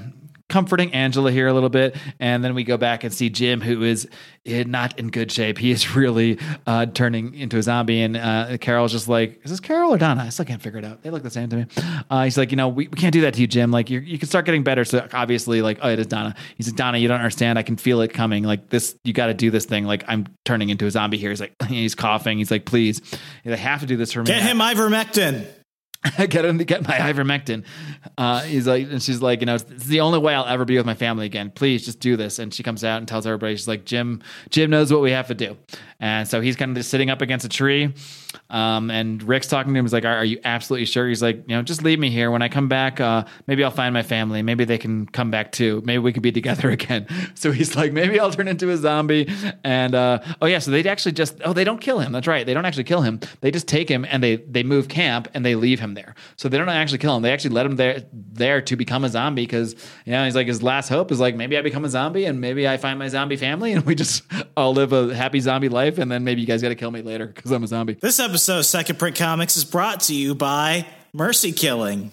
comforting Angela here a little bit. And then we go back and see Jim, who is in, not in good shape. He is really uh, turning into a zombie. And uh, Carol's just like, is this Carol or Donna? I still can't figure it out. They look the same to me. Uh, he's like, you know, we, we can't do that to you, Jim. Like, you you can start getting better. So obviously, like, oh, it is Donna. He's like, Donna, you don't understand. I can feel it coming. Like this, you got to do this thing. Like I'm turning into a zombie here. He's like, he's coughing. He's like, please, they have to do this for me. Get him ivermectin. get him to get my ivermectin. Uh, he's like, and she's like, you know, it's, it's the only way I'll ever be with my family again. Please just do this. And she comes out and tells everybody, she's like, Jim, Jim knows what we have to do. And so he's kind of just sitting up against a tree. Um, and Rick's talking to him. He's like, are, are you absolutely sure? He's like, you know, just leave me here. When I come back, uh, maybe I'll find my family. Maybe they can come back too. Maybe we can be together again. So he's like, maybe I'll turn into a zombie. And, uh, oh yeah. So they actually just, oh, they don't kill him. That's right. They don't actually kill him. They just take him and they, they move camp and they leave him there. So they don't actually kill him. They actually let him there, there to become a zombie. Cause you know, he's like, his last hope is like, maybe I become a zombie and maybe I find my zombie family and we just all live a happy zombie life. And then maybe you guys got to kill me later because I'm a zombie. This episode of Second Print Comics is brought to you by Mercy Killing.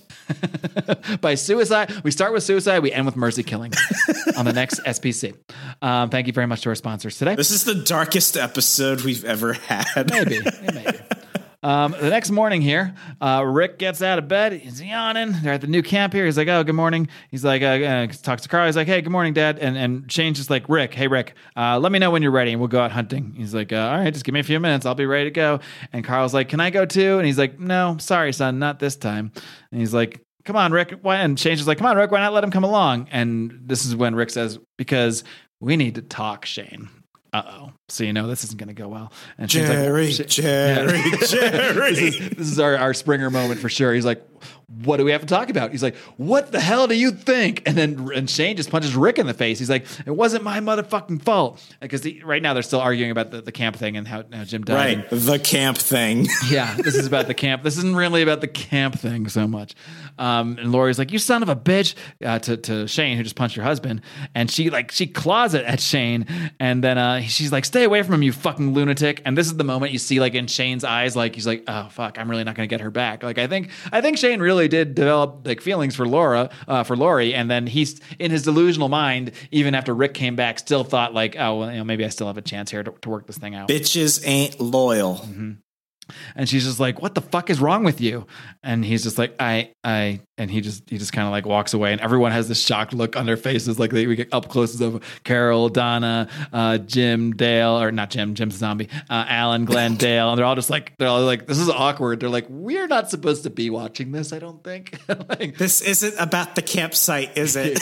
By suicide. We start with suicide. We end with mercy killing on the next S P C. Um, thank you very much to our sponsors today. This is the darkest episode we've ever had. Maybe. Maybe. Um, the next morning here, uh, Rick gets out of bed. He's yawning. They're at the new camp here. He's like, oh, good morning. He's like, uh, uh, talks to Carl. He's like, hey, good morning, Dad. And and Shane's just like, Rick, hey, Rick, uh, let me know when you're ready and we'll go out hunting. He's like, uh, all right, just give me a few minutes. I'll be ready to go. And Carl's like, can I go too? And he's like, no, sorry, son, not this time. And he's like, come on, Rick. Why? And Shane's just like, come on, Rick, why not let him come along? And this is when Rick says, because we need to talk, Shane. Uh-oh. So, you know, this isn't going to go well. And Jerry, like, Jerry, yeah. Jerry. this is, this is our, our Springer moment for sure. He's like, what do we have to talk about? He's like, what the hell do you think? And then and Shane just punches Rick in the face. He's like, it wasn't my motherfucking fault. Because the, right now they're still arguing about the, the camp thing and how, how Jim died. Right, and, the camp thing. Yeah, this is about the camp. This isn't really about the camp thing so much. Um, and Lori's like, you son of a bitch, uh, to, to Shane, who just punched her husband. And she like she claws it at Shane. And then uh, she's like, stay away from him, you fucking lunatic. And this is the moment you see like in Shane's eyes, like he's like, oh fuck, I'm really not going to get her back. Like I think I think Shane really did develop like feelings for Laura, uh, for Lori. And then he's in his delusional mind, even after Rick came back, still thought like, oh, well, you know, maybe I still have a chance here to, to work this thing out. Bitches ain't loyal. Mm-hmm. And she's just like, what the fuck is wrong with you? And he's just like, I, I, and he just, he just kind of like walks away and everyone has this shocked look on their faces. Like they, we get up closes of Carol, Donna, uh, Jim, Dale, or not Jim, Jim's a zombie, uh, Alan, Glenn, Dale. And they're all just like, they're all like, this is awkward. They're like, we're not supposed to be watching this. I don't think. Like, this isn't about the campsite, is it?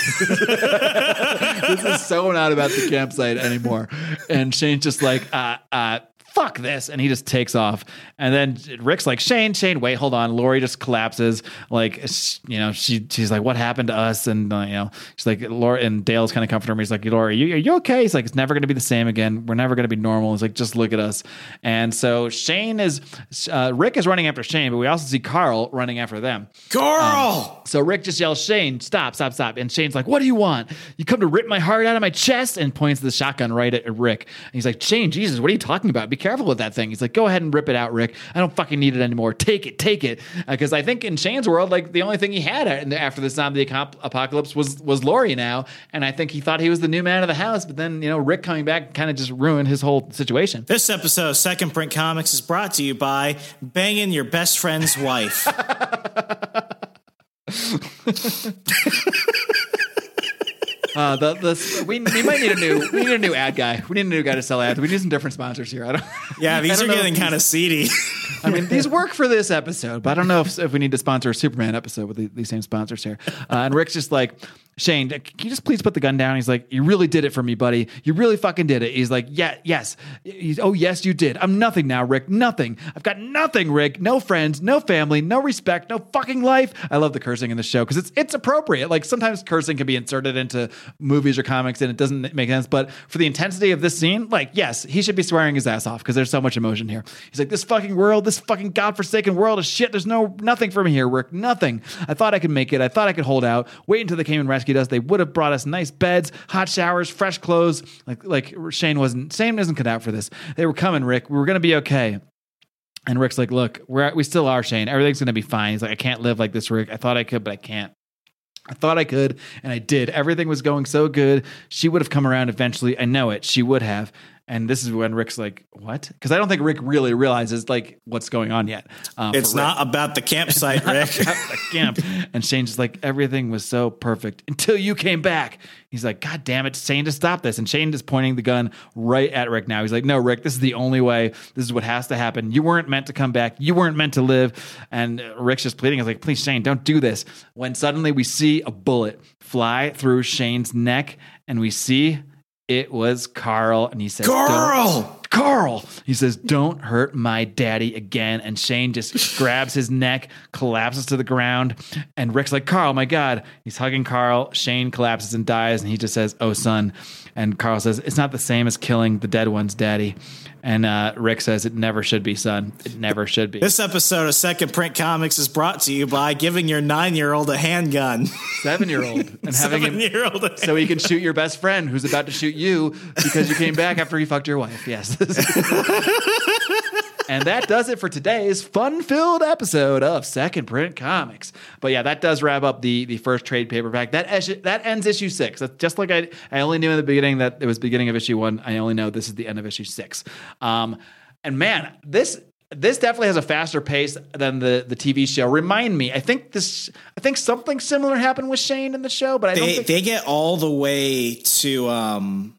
This is so not about the campsite anymore. And Shane's just like, uh, uh, fuck this. And he just takes off. And then Rick's like, Shane, Shane, wait, hold on. Lori just collapses. Like, you know, she she's like, what happened to us? And, uh, you know, she's like, Lori, and Dale's kind of comforting her. He's like, Lori, are you, are you okay? He's like, it's never going to be the same again. We're never going to be normal. He's like, just look at us. And so Shane is, uh, Rick is running after Shane, but we also see Carl running after them. Carl! Um, so Rick just yells, Shane, stop, stop, stop. And Shane's like, what do you want? You come to rip my heart out of my chest? And points the shotgun right at Rick. And he's like, Shane, Jesus, what are you talking about? Be careful with that thing. He's like, go ahead and rip it out, Rick. I don't fucking need it anymore. Take it, take it. Because uh, I think in Shane's world, like the only thing he had after the zombie apocalypse was was Lori now, and I think he thought he was the new man of the house. But then you know, Rick coming back kind of just ruined his whole situation. This episode of Second Print Comics is brought to you by banging your best friend's wife. Uh, the, the, we, we might need a new we need a new ad guy. We need a new guy to sell ads. We need some different sponsors here. I don't. Yeah, these are getting kind of seedy. I mean, these work for this episode, but I don't know if, if we need to sponsor a Superman episode with the, these same sponsors here. Uh, and Rick's just like, Shane, can you just please put the gun down? He's like, you really did it for me, buddy. You really fucking did it. He's like, yeah, yes. He's, oh, yes, you did. I'm nothing now, Rick. Nothing. I've got nothing, Rick. No friends, no family, no respect, no fucking life. I love the cursing in the show because it's it's appropriate. Like sometimes cursing can be inserted into movies or comics and it doesn't make sense. But for the intensity of this scene, like, yes, he should be swearing his ass off because there's so much emotion here. He's like, this fucking world, this fucking godforsaken world of shit. There's no nothing for me here, Rick. Nothing. I thought I could make it. I thought I could hold out. Wait until they came and rescued us. They would have brought us nice beds, hot showers, fresh clothes. Like like Shane wasn't. Shane isn't cut out for this. They were coming, Rick. We were gonna be okay. And Rick's like, look, we're we still are, Shane. Everything's gonna be fine. He's like, I can't live like this, Rick. I thought I could, but I can't. I thought I could, and I did. Everything was going so good. She would have come around eventually. I know it. She would have. And this is when Rick's like, what? Because I don't think Rick really realizes like what's going on yet. Uh, it's not about the campsite, Rick. The camp. And Shane's just like, everything was so perfect until you came back. He's like, God damn it, Shane, to stop this. And Shane is pointing the gun right at Rick now. He's like, no, Rick, this is the only way. This is what has to happen. You weren't meant to come back. You weren't meant to live. And Rick's just pleading. He's like, please, Shane, don't do this. When suddenly we see a bullet fly through Shane's neck, and we see it was Carl. And he says, Carl! Carl! He says, don't hurt my daddy again. And Shane just grabs his neck, collapses to the ground. And Rick's like, Carl, my God. He's hugging Carl. Shane collapses and dies. And he just says, oh, son. And Carl says, it's not the same as killing the dead one's daddy. And uh, Rick says, it never should be, son. It never should be. This episode of Second Print Comics is brought to you by giving your nine-year-old a handgun. Seven-year-old. And having Seven-year-old him so he can shoot your best friend who's about to shoot you because you came back after he fucked your wife. Yes. And that does it for today's fun-filled episode of Second Print Comics. But yeah, that does wrap up the the first trade paperback. That issue, that ends issue six. That's just like I I only knew in the beginning that it was beginning of issue one. I only know this is the end of issue six. Um, and man, this this definitely has a faster pace than the the T V show. Remind me, I think this I think something similar happened with Shane in the show, but I they, don't think they get all the way to um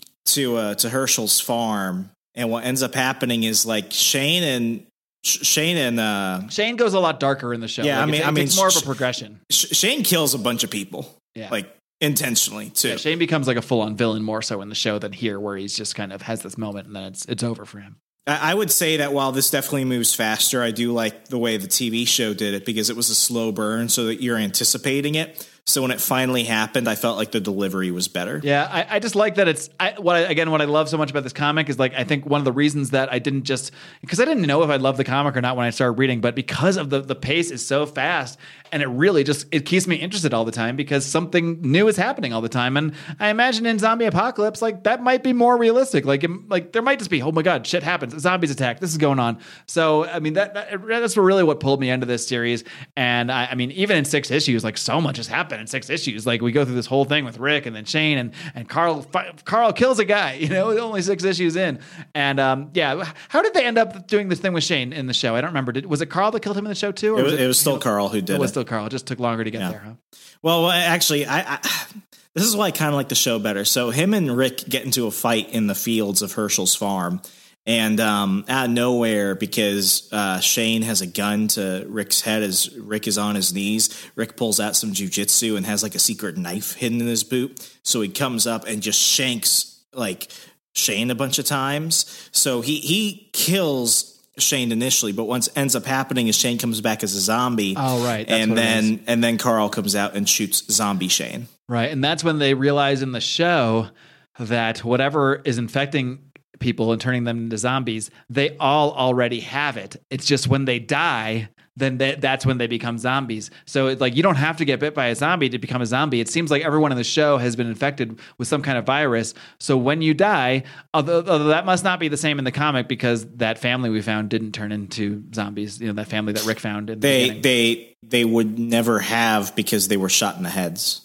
to uh, to Herschel's farm. And what ends up happening is like Shane and Shane and uh, Shane goes a lot darker in the show. Yeah, like I mean, it's, I mean, it's more of a Sh- progression. Sh- Shane kills a bunch of people, yeah, like intentionally too. Yeah, Shane becomes like a full-on villain more so in the show than here, where he's just kind of has this moment and then it's it's over for him. I, I would say that while this definitely moves faster, I do like the way the T V show did it because it was a slow burn, so that you're anticipating it. So when it finally happened, I felt like the delivery was better. Yeah, I, I just like that it's I, what I, again what I love so much about this comic is like I think one of the reasons that I didn't just because I didn't know if I loved the comic or not when I started reading, but because of the the pace is so fast and it really just it keeps me interested all the time because something new is happening all the time. And I imagine in Zombie Apocalypse like that might be more realistic. Like it, like there might just be oh my god shit happens, zombies attack, this is going on. So I mean that, that that's really what pulled me into this series. And I, I mean even in six issues like so much has happened in six issues. Like we go through this whole thing with Rick and then Shane and and Carl. Carl kills a guy. You know, only six issues in. And um, yeah, how did they end up doing this thing with Shane in the show? I don't remember. Did, was it Carl that killed him in the show too? Or It was, was it, it was still you know, Carl who did it. It was still Carl. It just took longer to get yeah. there. Huh? Well, actually, I, I this is why I kind of like the show better. So him and Rick get into a fight in the fields of Herschel's farm. And um, out of nowhere, because uh, Shane has a gun to Rick's head as Rick is on his knees, Rick pulls out some jujitsu and has like a secret knife hidden in his boot. So he comes up and just shanks like Shane a bunch of times. So he he kills Shane initially, but what ends up happening is Shane comes back as a zombie. Oh, right. That's and what it then is. and then Carl comes out and shoots zombie Shane. Right. And that's when they realize in the show that whatever is infecting people and turning them into zombies, they all already have it. It's just when they die, then they, that's when they become zombies. So it's like you don't have to get bit by a zombie to become a zombie. It seems like everyone in the show has been infected with some kind of virus. So when you die, although, although that must not be the same in the comic because that family we found didn't turn into zombies. You know, that family that Rick found. In the they beginning. they they would never have because they were shot in the heads.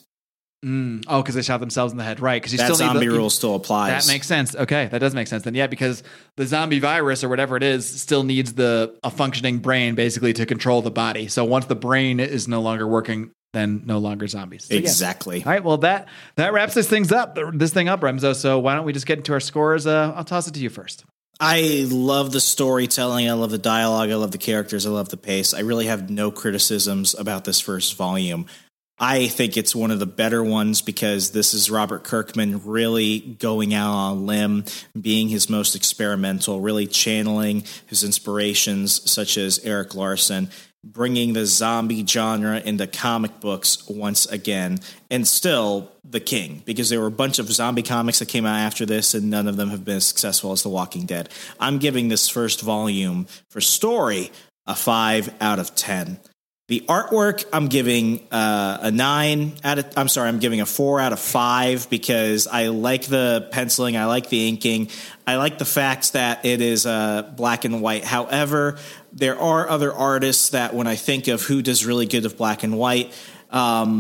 Mm. Oh, because they shot themselves in the head, right? Because you that still zombie need the, rule still applies. That makes sense. Okay, that does make sense. Then, yeah, because the zombie virus or whatever it is still needs the a functioning brain basically to control the body. So once the brain is no longer working, then no longer zombies. So, exactly. Yeah. All right. Well, that that wraps this things up. This thing up, Remzo. So why don't we just get into our scores? Uh, I'll toss it to you first. I love the storytelling. I love the dialogue. I love the characters. I love the pace. I really have no criticisms about this first volume. I think it's one of the better ones because this is Robert Kirkman really going out on a limb, being his most experimental, really channeling his inspirations such as Eric Larson, bringing the zombie genre into comic books once again, and still the king, because there were a bunch of zombie comics that came out after this, and none of them have been as successful as The Walking Dead. I'm giving this first volume for story a five out of ten. The artwork, I'm giving uh, a nine out of, I'm sorry, I'm giving a four out of five because I like the penciling. I like the inking. I like the fact that it is uh, black and white. However, there are other artists that when I think of who does really good of black and white, um,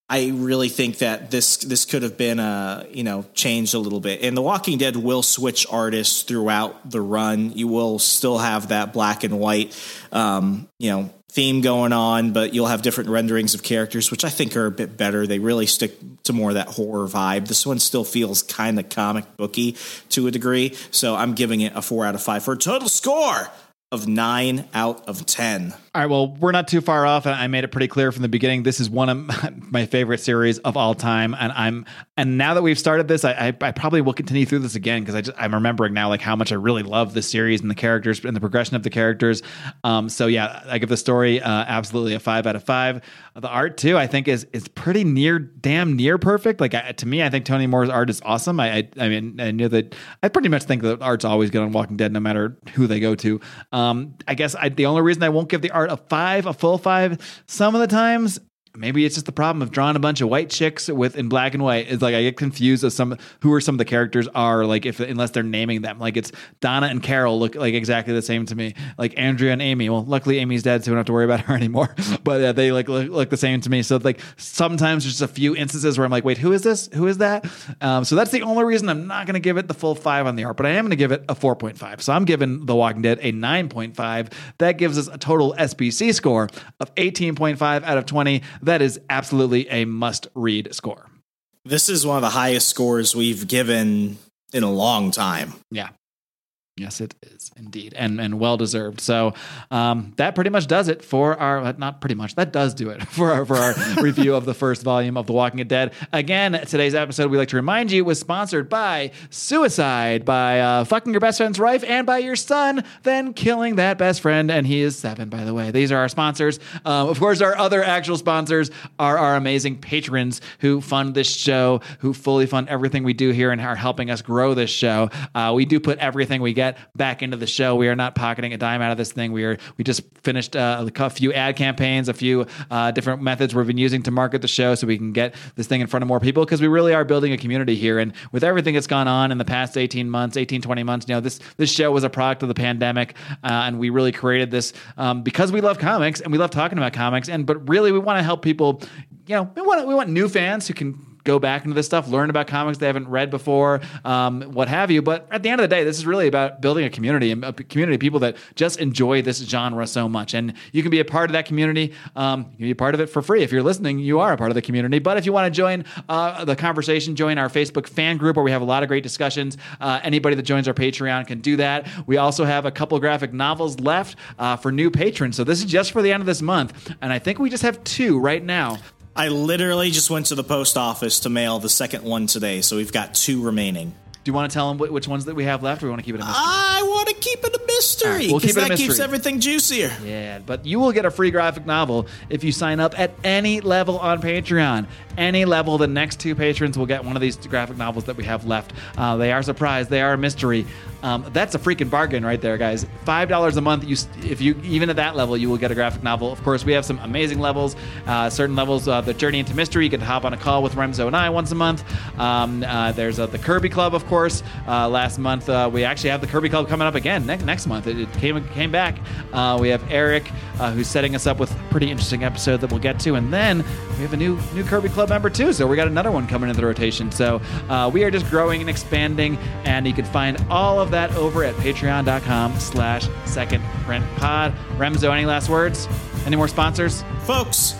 I really think that this this could have been uh you know changed a little bit. And The Walking Dead will switch artists throughout the run. You will still have that black and white um, you know theme going on, but you'll have different renderings of characters, which I think are a bit better. They really stick to more of that horror vibe. This one still feels kind of comic booky to a degree, so I'm giving it a four out of five for a total score of nine out of ten. All right, well, we're not too far off, and I made it pretty clear from the beginning. This is one of my favorite series of all time, and I'm and now that we've started this, I I, I probably will continue through this again because I just, I'm remembering now like how much I really love this series and the characters and the progression of the characters. Um, so yeah, I give the story uh, absolutely a five out of five. The art too, I think is is pretty near, damn near perfect. Like I, to me, I think Tony Moore's art is awesome. I I, I mean, I knew that I pretty much think that art's always good on Walking Dead, no matter who they go to. Um, I guess I, the only reason I won't give the art a five, a full five, some of the times, maybe it's just the problem of drawing a bunch of white chicks with in black and white. It's like I get confused as some who are some of the characters are like if unless they're naming them. Like it's Donna and Carol look like exactly the same to me. Like Andrea and Amy. Well, luckily Amy's dead, so we don't have to worry about her anymore. But uh, they like look, look the same to me. So like sometimes there's just a few instances where I'm like, wait, who is this? Who is that? Um, so that's the only reason I'm not going to give it the full five on the art, but I am going to give it a four point five. So I'm giving The Walking Dead a nine point five. That gives us a total S B C score of eighteen point five out of twenty. That is absolutely a must-read score. This is one of the highest scores we've given in a long time. Yeah. Yes, it is indeed, and and well deserved. So um, that pretty much does it for our not pretty much that does do it for our for our review of the first volume of The Walking Dead. Again, today's episode we like to remind you was sponsored by suicide, by uh, fucking your best friend's wife, and by your son then killing that best friend, and he is seven, by the way. These are our sponsors. Um, of course, our other actual sponsors are our amazing patrons who fund this show, who fully fund everything we do here, and are helping us grow this show. Uh, we do put everything we get back into the show. We are not pocketing a dime out of this thing. We are we just finished uh, a few ad campaigns, a few uh, different methods we've been using to market the show so we can get this thing in front of more people, because we really are building a community here. And with everything that's gone on in the past eighteen months, eighteen, twenty months, you know, this this show was a product of the pandemic, uh, and we really created this um, because we love comics and we love talking about comics. And but really, we want to help people. You know, we want we want new fans who can go back into this stuff, learn about comics they haven't read before, um, what have you. But at the end of the day, this is really about building a community, a community of people that just enjoy this genre so much. And you can be a part of that community. Um, you can be a part of it for free. If you're listening, you are a part of the community. But if you want to join uh, the conversation, join our Facebook fan group where we have a lot of great discussions. Uh, anybody that joins our Patreon can do that. We also have a couple graphic novels left uh, for new patrons. So this is just for the end of this month. And I think we just have two right now. I literally just went to the post office to mail the second one today, so we've got two remaining. Do you want to tell them which ones that we have left, or we want to keep it a mystery? I want to keep it a mystery, because right, we'll that mystery. keeps everything juicier. Yeah, but you will get a free graphic novel if you sign up at any level on Patreon. Any level, the next two patrons will get one of these graphic novels that we have left. Uh, they are a surprise. They are a mystery. Um, that's a freaking bargain right there, guys. five dollars a month. You, if you even at that level, you will get a graphic novel. Of course, we have some amazing levels. Uh, certain levels, uh, the Journey into Mystery, you can hop on a call with Remzo and I once a month. Um, uh, there's uh, the Kirby Club, of course. Uh, last month, uh, we actually have the Kirby Club coming up again ne- next month. It, it came came back. Uh, we have Eric, uh, who's setting us up with a pretty interesting episode that we'll get to. And then we have a new new Kirby Club member, too. So we got another one coming into the rotation. So uh, we are just growing and expanding. And you can find all of that over at patreon.com slash second print pod. Remzo, any last words? Any more sponsors? Folks,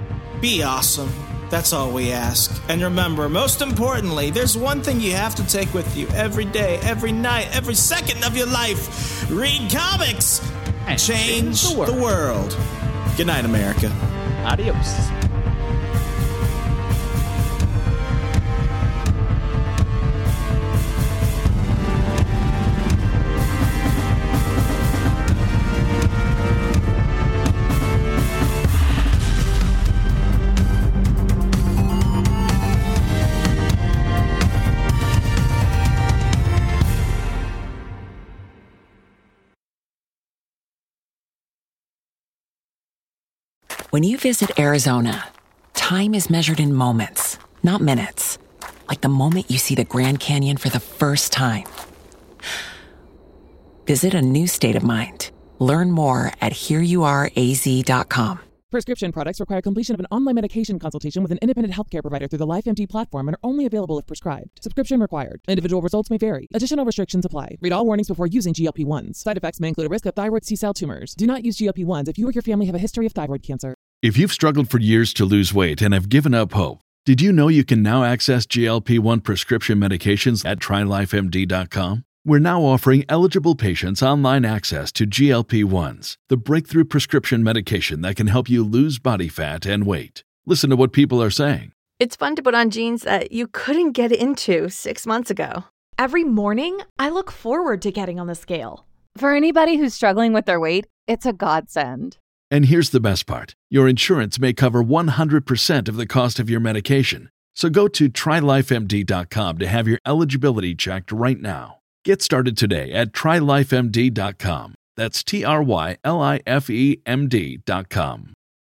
be awesome. That's all we ask. And remember, most importantly, there's one thing you have to take with you every day, every night, every second of your life. Read comics. And change the world. the world. Good night, America. Adios. When you visit Arizona, time is measured in moments, not minutes. Like the moment you see the Grand Canyon for the first time. Visit a new state of mind. Learn more at here you are a z dot com. Prescription products require completion of an online medication consultation with an independent healthcare provider through the LifeMD platform and are only available if prescribed. Subscription required. Individual results may vary. Additional restrictions apply. Read all warnings before using G L P one s. Side effects may include a risk of thyroid C-cell tumors. Do not use G L P one s if you or your family have a history of thyroid cancer. If you've struggled for years to lose weight and have given up hope, did you know you can now access G L P one prescription medications at try life M D dot com? We're now offering eligible patients online access to G L P one s, the breakthrough prescription medication that can help you lose body fat and weight. Listen to what people are saying. It's fun to put on jeans that you couldn't get into six months ago. Every morning, I look forward to getting on the scale. For anybody who's struggling with their weight, it's a godsend. And here's the best part. Your insurance may cover one hundred percent of the cost of your medication. So go to try life M D dot com to have your eligibility checked right now. Get started today at try life M D dot com. That's T R Y L I F E M D dot com.